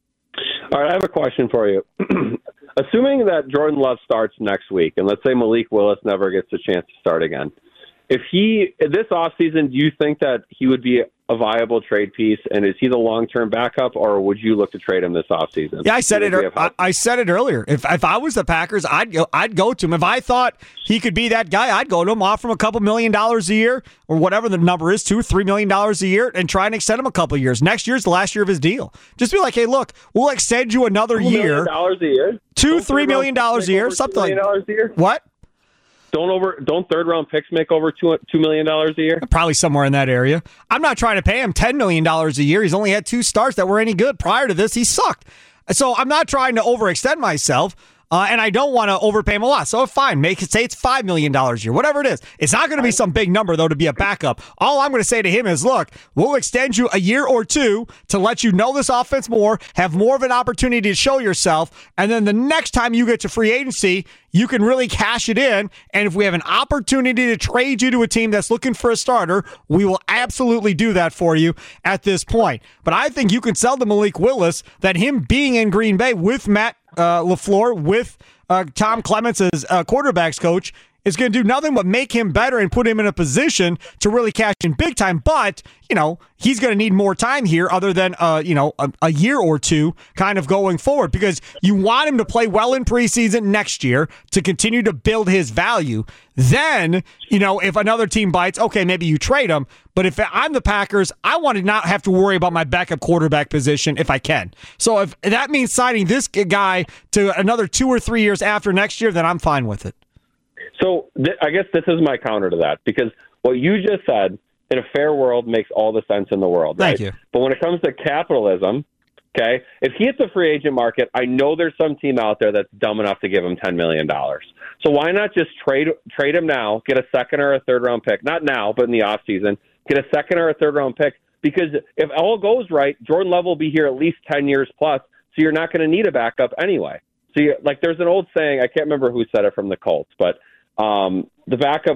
All right, I have a question for you. Assuming that Jordan Love starts next week, and let's say Malik Willis never gets a chance to start again, if this offseason, do you think that he would be a viable trade piece, and is he the long-term backup, or would you look to trade him this offseason? Yeah, I said it earlier. If I was the Packers, I'd go to him. If I thought he could be that guy, I'd go to him, offer him a couple $1 million a year, or whatever the number is, $2-3 million a year, and try and extend him a couple of years. Next year's the last year of his deal. Just be like, hey, look, we'll extend you another year. $2 million a year? $2-3 million a year, something like that. What? Don't third-round picks make over $2 million a year? Probably somewhere in that area. I'm not trying to pay him $10 million a year. He's only had 2 starts that were any good. Prior to this, he sucked. So I'm not trying to overextend myself, and I don't want to overpay him a lot. So fine, say it's $5 million a year, whatever it is. It's not going to be some big number, though, to be a backup. All I'm going to say to him is, look, we'll extend you a year or 2 to let you know this offense more, have more of an opportunity to show yourself, and then the next time you get to free agency, you can really cash it in, and if we have an opportunity to trade you to a team that's looking for a starter, we will absolutely do that for you at this point. But I think you can sell to Malik Willis that him being in Green Bay with Matt LaFleur, with Tom Clements as quarterbacks coach, is going to do nothing but make him better and put him in a position to really cash in big time. But, he's going to need more time here other than, a year or 2 kind of going forward, because you want him to play well in preseason next year to continue to build his value. Then, if another team bites, okay, maybe you trade him. But if I'm the Packers, I want to not have to worry about my backup quarterback position if I can. So if that means signing this guy to another 2 or 3 years after next year, then I'm fine with it. So I guess this is my counter to that, because what you just said in a fair world makes all the sense in the world. Right? Thank you. But when it comes to capitalism, okay, if he hits the free agent market, I know there's some team out there that's dumb enough to give him $10 million. So why not just trade him now, get a second or a third round pick? Not now, but in the offseason, get a second or a third round pick. Because if all goes right, Jordan Love will be here at least 10 years plus, so you're not going to need a backup anyway. So there's an old saying, I can't remember who said it from the Colts, but the backup,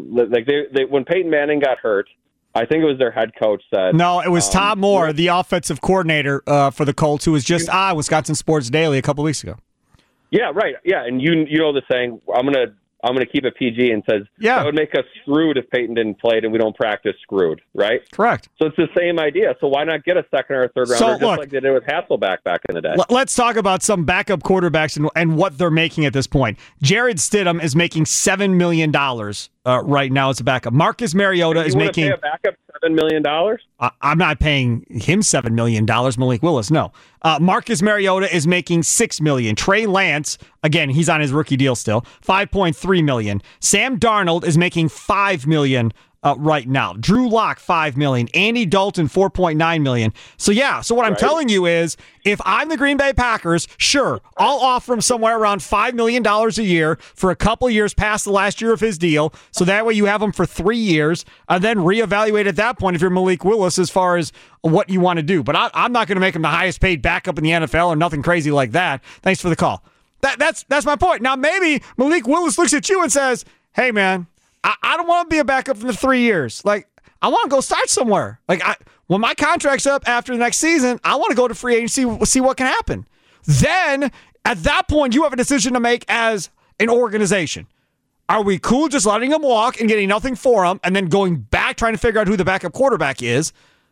they when Peyton Manning got hurt, I think it was their head coach said. No, it was Tom Moore, the offensive coordinator for the Colts, who was just Wisconsin Sports Daily a couple weeks ago. Yeah, right. Yeah, and you know the saying, I'm gonna keep it PG, and says that would make us screwed if Peyton didn't play it, and we don't practice screwed, right? Correct. So it's the same idea. So why not get a second or a third rounder, just like they did with Hasselbeck back in the day? Let's talk about some backup quarterbacks and what they're making at this point. Jared Stidham is making $7 million right now as a backup. Marcus Mariota is making. Pay a backup $7 million? I'm not paying him $7 million. Malik Willis, no. Marcus Mariota is making $6 million. Trey Lance, again, he's on his rookie deal still, $5.3 million. Sam Darnold is making $5 million right now. Drew Lock, $5 million. Andy Dalton, $4.9 million. So what I'm telling you is, if I'm the Green Bay Packers, sure, I'll offer him somewhere around $5 million a year for a couple years past the last year of his deal, so that way you have him for 3 years, and then reevaluate at that point if you're Malik Willis as far as what you want to do. But I'm not going to make him the highest paid backup in the NFL or nothing crazy like that. Thanks for the call. That's my point. Now, maybe Malik Willis looks at you and says, hey, man, I don't want to be a backup for the 3 years. I want to go start somewhere. When my contract's up after the next season, I want to go to free agency, see what can happen. Then, at that point, you have a decision to make as an organization. Are we cool just letting him walk and getting nothing for him and then going back trying to figure out who the backup quarterback is?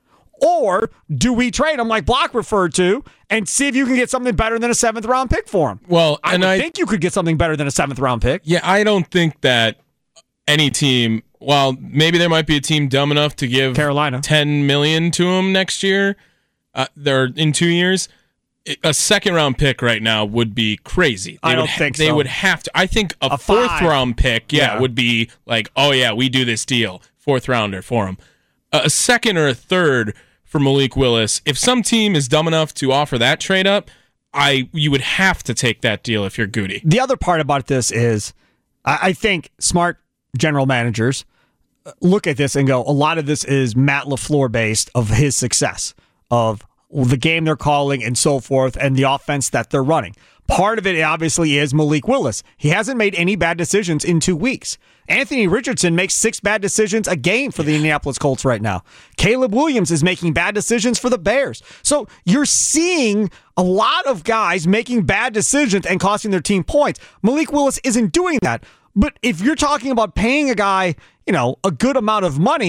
Or do we trade him, like Block referred to, and see if you can get something better than a 7th-round pick for him? Well, I think you could get something better than a 7th-round pick. Yeah, I don't think that any team, while maybe there might be a team dumb enough to give Carolina $10 million to him next year, they're in 2 years, a 2nd-round pick right now would be crazy. I don't think so. They would have to. I think a 4th-round pick, would be like, oh, yeah, we do this deal. 4th-rounder for him. A 2nd or a 3rd for Malik Willis. If some team is dumb enough to offer that trade up, you would have to take that deal if you're Goody. The other part about this is, I think smart general managers look at this and go, a lot of this is Matt LaFleur based, of his success, of the game they're calling and so forth, and the offense that they're running. Part of it obviously is Malik Willis. He hasn't made any bad decisions in 2 weeks. Anthony Richardson makes 6 bad decisions a game for the Indianapolis Colts right now. Caleb Williams is making bad decisions for the Bears. So you're seeing a lot of guys making bad decisions and costing their team points. Malik Willis isn't doing that. But if you're talking about paying a guy, a good amount of money,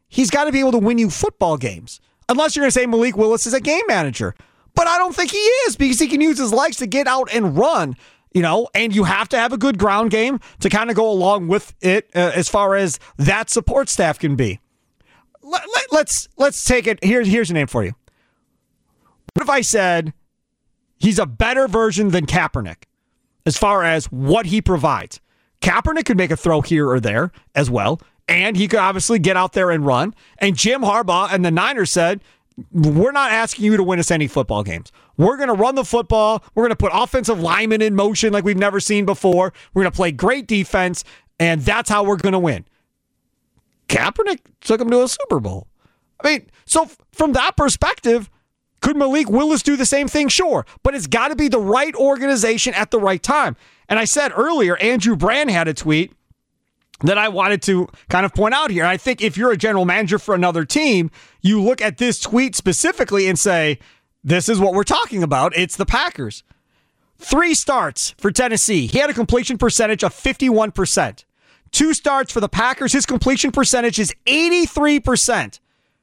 he's got to be able to win you football games. Unless you're going to say Malik Willis is a game manager. But I don't think he is, because he can use his legs to get out and run, and you have to have a good ground game to kind of go along with it as far as that support staff can be. Let's take it. Here's a name for you. What if I said he's a better version than Kaepernick as far as what he provides? Kaepernick could make a throw here or there as well, and he could obviously get out there and run. And Jim Harbaugh and the Niners said, we're not asking you to win us any football games. We're going to run the football. We're going to put offensive linemen in motion like we've never seen before. We're going to play great defense, and that's how we're going to win. Kaepernick took him to a Super Bowl. I mean, so from that perspective, could Malik Willis do the same thing? Sure. But it's got to be the right organization at the right time. And I said earlier, Andrew Brand had a tweet that I wanted to kind of point out here. I think if you're a general manager for another team, you look at this tweet specifically and say, this is what we're talking about. It's the Packers. 3 starts for Tennessee. He had a completion percentage of 51%. 2 starts for the Packers. His completion percentage is 83%.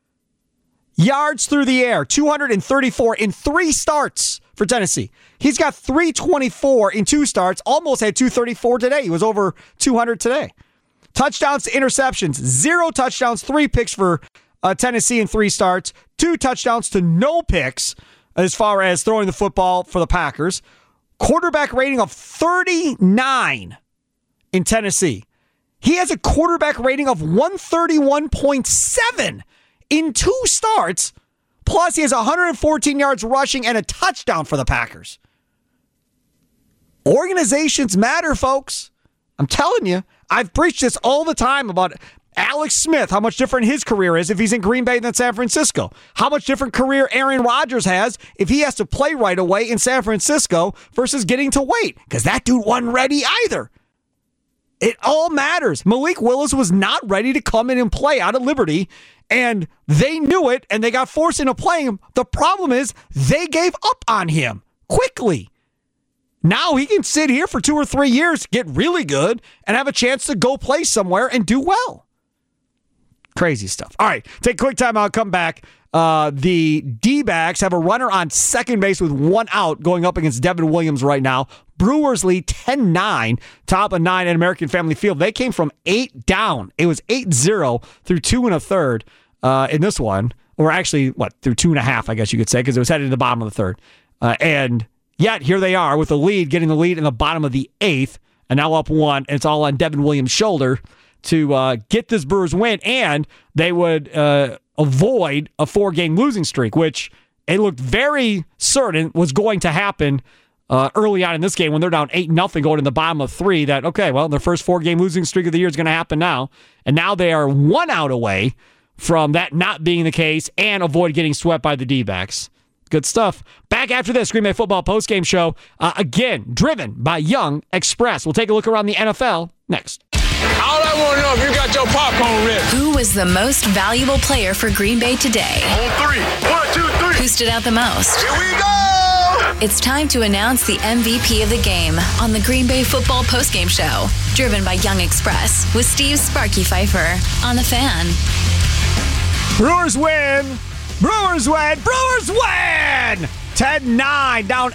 Yards through the air, 234 in 3 starts for Tennessee. He's got 324 in 2 starts, almost had 234 today. He was over 200 today. Touchdowns to interceptions, 0 touchdowns, 3 picks for Tennessee in 3 starts, 2 touchdowns to no picks as far as throwing the football for the Packers. Quarterback rating of 39 in Tennessee. He has a quarterback rating of 131.7 in 2 starts, plus he has 114 yards rushing and a touchdown for the Packers. Organizations matter, folks. I'm telling you, I've preached this all the time about Alex Smith, how much different his career is if he's in Green Bay than San Francisco. How much different career Aaron Rodgers has if he has to play right away in San Francisco versus getting to wait, because that dude wasn't ready either. It all matters. Malik Willis was not ready to come in and play out of Liberty, and they knew it, and they got forced into playing him. The problem is they gave up on him quickly. Now he can sit here for 2 or 3 years, get really good, and have a chance to go play somewhere and do well. Crazy stuff. All right, take a quick time out, come back. The D-backs have a runner on second base with 1 out going up against Devin Williams right now. Brewers lead 10-9, top of 9 at American Family Field. They came from 8 down. It was 8-0 through 2 1/3 in this one. Or actually, through 2 1/2, I guess you could say, because it was headed to the bottom of the 3rd. And yet, here they are with the lead, getting the lead in the bottom of the 8th, and now up 1, and it's all on Devin Williams' shoulder to get this Brewers win, and they would avoid a 4-game losing streak, which it looked very certain was going to happen early on in this game when they're down 8-0 going in the bottom of 3, that, okay, well, their first 4-game losing streak of the year is going to happen now, and now they are 1 out away from that not being the case and avoid getting swept by the D-backs. Good stuff. Back after this Green Bay football postgame show, again, driven by Young Express. We'll take a look around the NFL next. All I want to know if you got your popcorn ready. Who was the most valuable player for Green Bay today? On 3. 1, 2, 3. Who stood out the most? Here we go! It's time to announce the MVP of the game on the Green Bay football postgame show, driven by Young Express with Steve Sparky Pfeiffer on The Fan. Brewers win! Brewers win! Brewers win! 10-9, down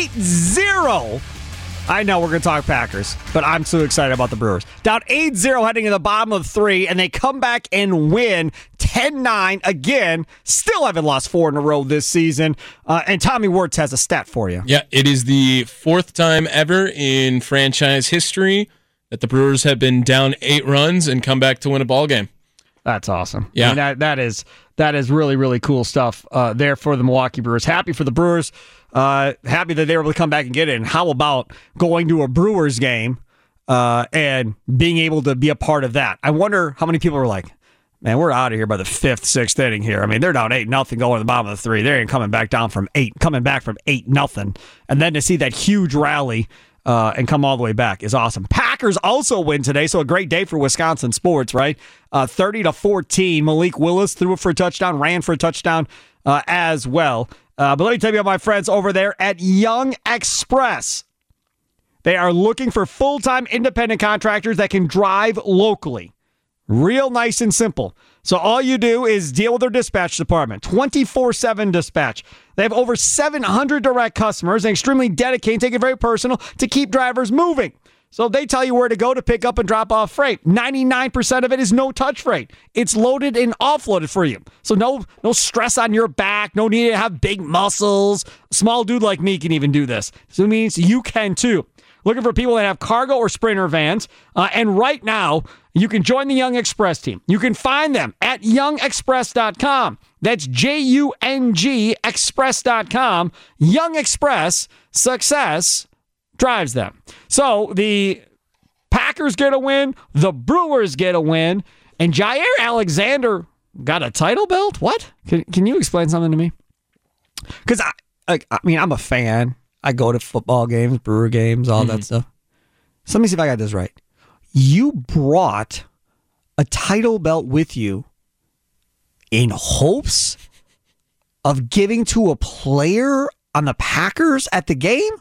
8-0. I know we're going to talk Packers, but I'm so excited about the Brewers. Down 8-0 heading to the bottom of 3, and they come back and win 10-9 again. Still haven't lost 4 in a row this season. And Tommy Wirtz has a stat for you. Yeah, it is the 4th time ever in franchise history that the Brewers have been down 8 runs and come back to win a ball game. That's awesome. Yeah. I mean, that is really, really cool stuff there for the Milwaukee Brewers. Happy for the Brewers. Happy that they were able to come back and get it. And how about going to a Brewers game and being able to be a part of that? I wonder how many people were like, man, we're out of here by the 5th, 6th inning here. I mean, they're down 8-0 going to the bottom of the 3. They ain't coming back from 8-0. And then to see that huge rally and come all the way back is awesome. Packers also win today, so a great day for Wisconsin sports, right? 30-14. Malik Willis threw it for a touchdown, ran for a touchdown as well. But let me tell you about my friends over there at Young Express. They are looking for full-time independent contractors that can drive locally. Real nice and simple. So all you do is deal with their dispatch department, 24/7 dispatch. They have over 700 direct customers and extremely dedicated, take it very personal to keep drivers moving. So they tell you where to go to pick up and drop off freight. 99% of it is no-touch freight. It's loaded and offloaded for you. So no stress on your back, no need to have big muscles. A small dude like me can even do this. So it means you can too. Looking for people that have cargo or Sprinter vans. And right now, you can join the Young Express team. You can find them at youngexpress.com. That's JUNG Express.com. Young Express, success drives them. So the Packers get a win, the Brewers get a win, and Jair Alexander got a title belt? What? Can you explain something to me? Because, I'm a fan. I go to football games, Brewer games, all that stuff. So let me see if I got this right. You brought a title belt with you in hopes of giving to a player on the Packers at the game?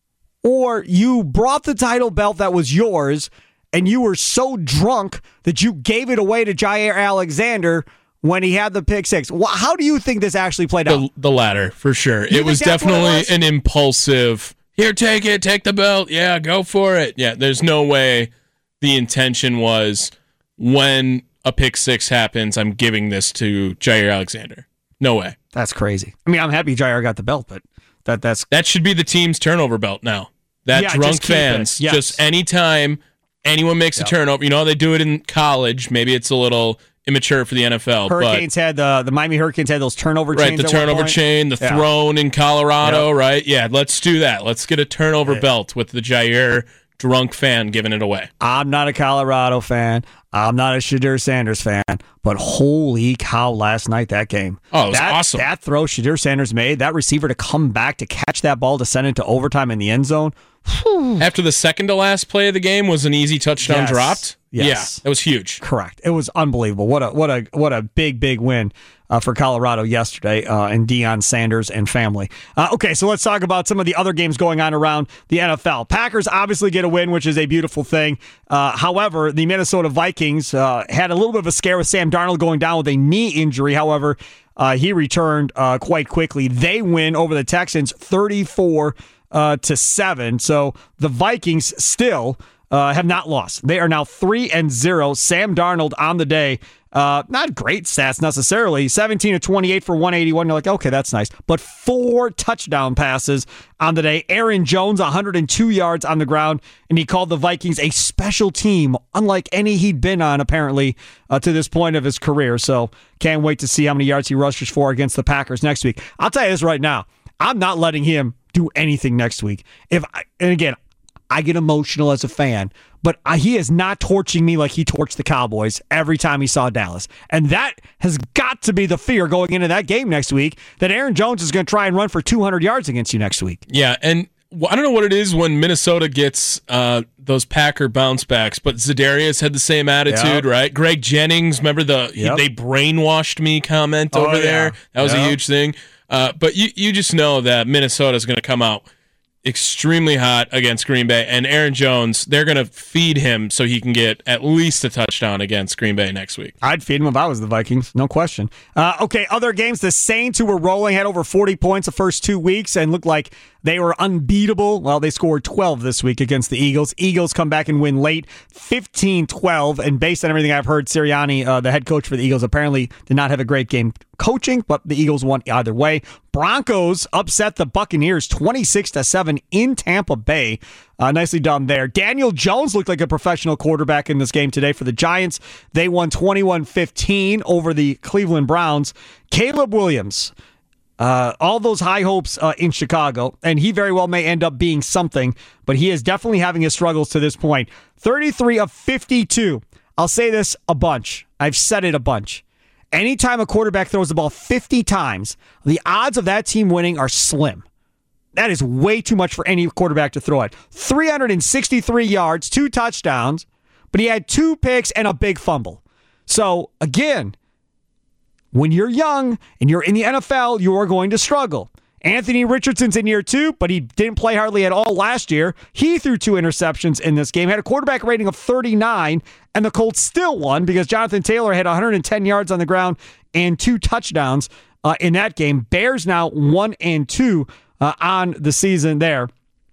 Or you brought the title belt that was yours and you were so drunk that you gave it away to Jair Alexander when he had the pick six? How do you think this actually played out? The latter, for sure. It was definitely an impulsive, here, take it, take the belt. Yeah, go for it. Yeah, there's no way the intention was when a pick six happens, I'm giving this to Jair Alexander. No way. That's crazy. I mean, I'm happy Jair got the belt, but that should be the team's turnover belt now. Drunk fans, just anytime anyone makes a turnover, they do it in college. Maybe it's a little immature for the NFL. Hurricanes had the Miami Hurricanes had those turnover chains. Right, the turnover chain, the throne in Colorado, right? Yeah, let's do that. Let's get a turnover belt with the Jair drunk fan giving it away. I'm not a Colorado fan. I'm not a Shedeur Sanders fan. But holy cow, last night, that game. Oh, it was awesome. That throw Shedeur Sanders made, that receiver to come back to catch that ball to send it to overtime in the end zone. Whew. After the second to last play of the game was an easy touchdown dropped. Yes. Yeah, that was huge. Correct. It was unbelievable. What a big win for Colorado yesterday and Deion Sanders and family. Okay, so let's talk about some of the other games going on around the NFL. Packers obviously get a win, which is a beautiful thing. However, the Minnesota Vikings had a little bit of a scare with Sam Darnold going down with a knee injury. However, he returned quite quickly. They win over the Texans 34-7. So the Vikings still have not lost. They are now 3-0. Sam Darnold on the day. Not great stats necessarily. 17-28 for 181. You're like, okay, that's nice. But 4 touchdown passes on the day. Aaron Jones, 102 yards on the ground. And he called the Vikings a special team, unlike any he'd been on, apparently, to this point of his career. So can't wait to see how many yards he rushes for against the Packers next week. I'll tell you this right now. I'm not letting him do anything next week. And again, I get emotional as a fan, but he is not torching me like he torched the Cowboys every time he saw Dallas. And that has got to be the fear going into that game next week, that Aaron Jones is going to try and run for 200 yards against you next week. Yeah, and I don't know what it is when Minnesota gets those Packer bounce backs, but Za'Darius had the same attitude, right? Greg Jennings, remember they brainwashed me comment over there? That was a huge thing. But you just know that Minnesota is going to come out extremely hot against Green Bay, and Aaron Jones, they're going to feed him so he can get at least a touchdown against Green Bay next week. I'd feed him if I was the Vikings, no question. Okay, other games, the Saints, who were rolling, had over 40 points the first 2 weeks and looked like they were unbeatable. Well, they scored 12 this week against the Eagles. Eagles come back and win late, 15-12, and based on everything I've heard, Sirianni, the head coach for the Eagles, apparently did not have a great game coaching, but the Eagles won either way. Broncos upset the Buccaneers 26-7 in Tampa Bay. Nicely done there. Daniel Jones looked like a professional quarterback in this game today for the Giants. They won 21-15 over the Cleveland Browns. Caleb Williams, all those high hopes in Chicago, and he very well may end up being something, but he is definitely having his struggles to this point. 33 of 52. I'll say this a bunch. I've said it a bunch. Anytime a quarterback throws the ball 50 times, the odds of that team winning are slim. That is way too much for any quarterback to throw it. 363 yards, 2 touchdowns, but he had 2 picks and a big fumble. So, again, when you're young and you're in the NFL, you are going to struggle. Anthony Richardson's in year 2, but he didn't play hardly at all last year. He threw 2 interceptions in this game, had a quarterback rating of 39, and the Colts still won because Jonathan Taylor had 110 yards on the ground and 2 touchdowns in that game. Bears now 1-2 on the season there.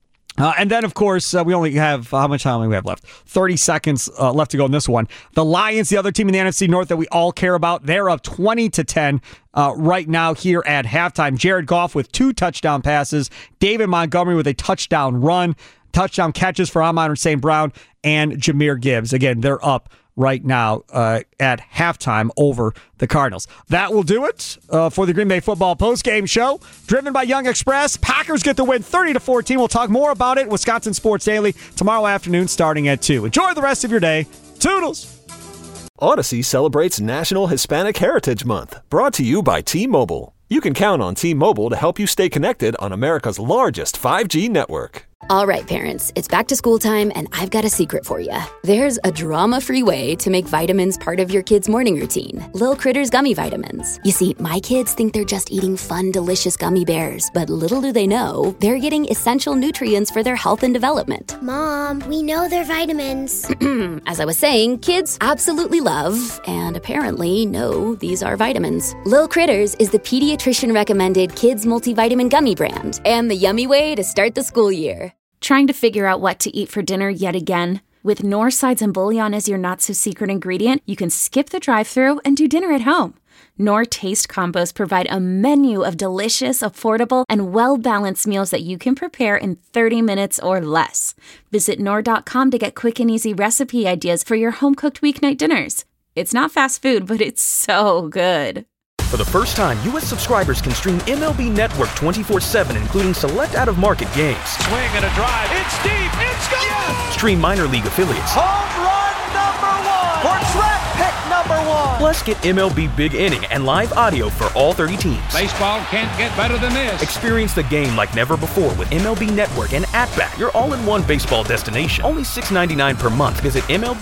And then, of course, we only have, how much time do we have left? 30 seconds left to go in this one. The Lions, the other team in the NFC North that we all care about, they're up 20-10 right now here at halftime. Jared Goff with 2 touchdown passes. David Montgomery with a touchdown run. Touchdown catches for Amon St. Brown and Jahmyr Gibbs. Again, they're up right now at halftime over the Cardinals. That will do it for the Green Bay Football postgame show. Driven by Young Express, Packers get the win 30-14. We'll talk more about it. Wisconsin Sports Daily tomorrow afternoon starting at 2. Enjoy the rest of your day. Toodles! Odyssey celebrates National Hispanic Heritage Month, brought to you by T-Mobile. You can count on T-Mobile to help you stay connected on America's largest 5G network. All right, parents, it's back to school time, and I've got a secret for you. There's a drama-free way to make vitamins part of your kid's morning routine. Lil Critters Gummy Vitamins. You see, my kids think they're just eating fun, delicious gummy bears, but little do they know, they're getting essential nutrients for their health and development. Mom, we know they're vitamins. As I was saying, kids absolutely love, and apparently know, these are vitamins. Lil Critters is the pediatrician-recommended kids multivitamin gummy brand, and the yummy way to start the school year. Trying to figure out what to eat for dinner yet again? With Knorr sides and bouillon as your not-so-secret ingredient, you can skip the drive-thru and do dinner at home. Knorr Taste Combos provide a menu of delicious, affordable, and well-balanced meals that you can prepare in 30 minutes or less. Visit Knorr.com to get quick and easy recipe ideas for your home-cooked weeknight dinners. It's not fast food, but it's so good. For the first time, U.S. subscribers can stream MLB Network 24/7, including select out-of-market games. Swing and a drive. It's deep. It's gone. Yes! Stream minor league affiliates. Home run number 1. Portrait pick number 1. Plus, get MLB Big Inning and live audio for all 30 teams. Baseball can't get better than this. Experience the game like never before with MLB Network and @Bat, your all-in-one baseball destination. Only $6.99 per month. Visit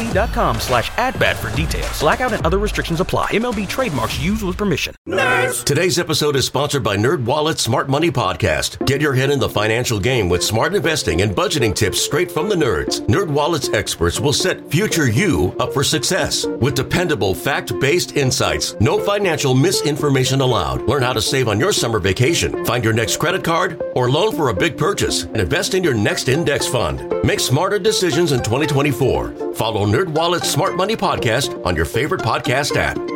MLB.com/@Bat for details. Blackout and other restrictions apply. MLB trademarks used with permission. Nerds! Today's episode is sponsored by NerdWallet's Smart Money Podcast. Get your head in the financial game with smart investing and budgeting tips straight from the nerds. NerdWallet's experts will set future you up for success with dependable, fact-based insights. No financial misinformation allowed. Learn how to save on your summer vacation, find your next credit card, or loan for a big purchase, and invest in your next index fund. Make smarter decisions in 2024. Follow NerdWallet's Smart Money Podcast on your favorite podcast app.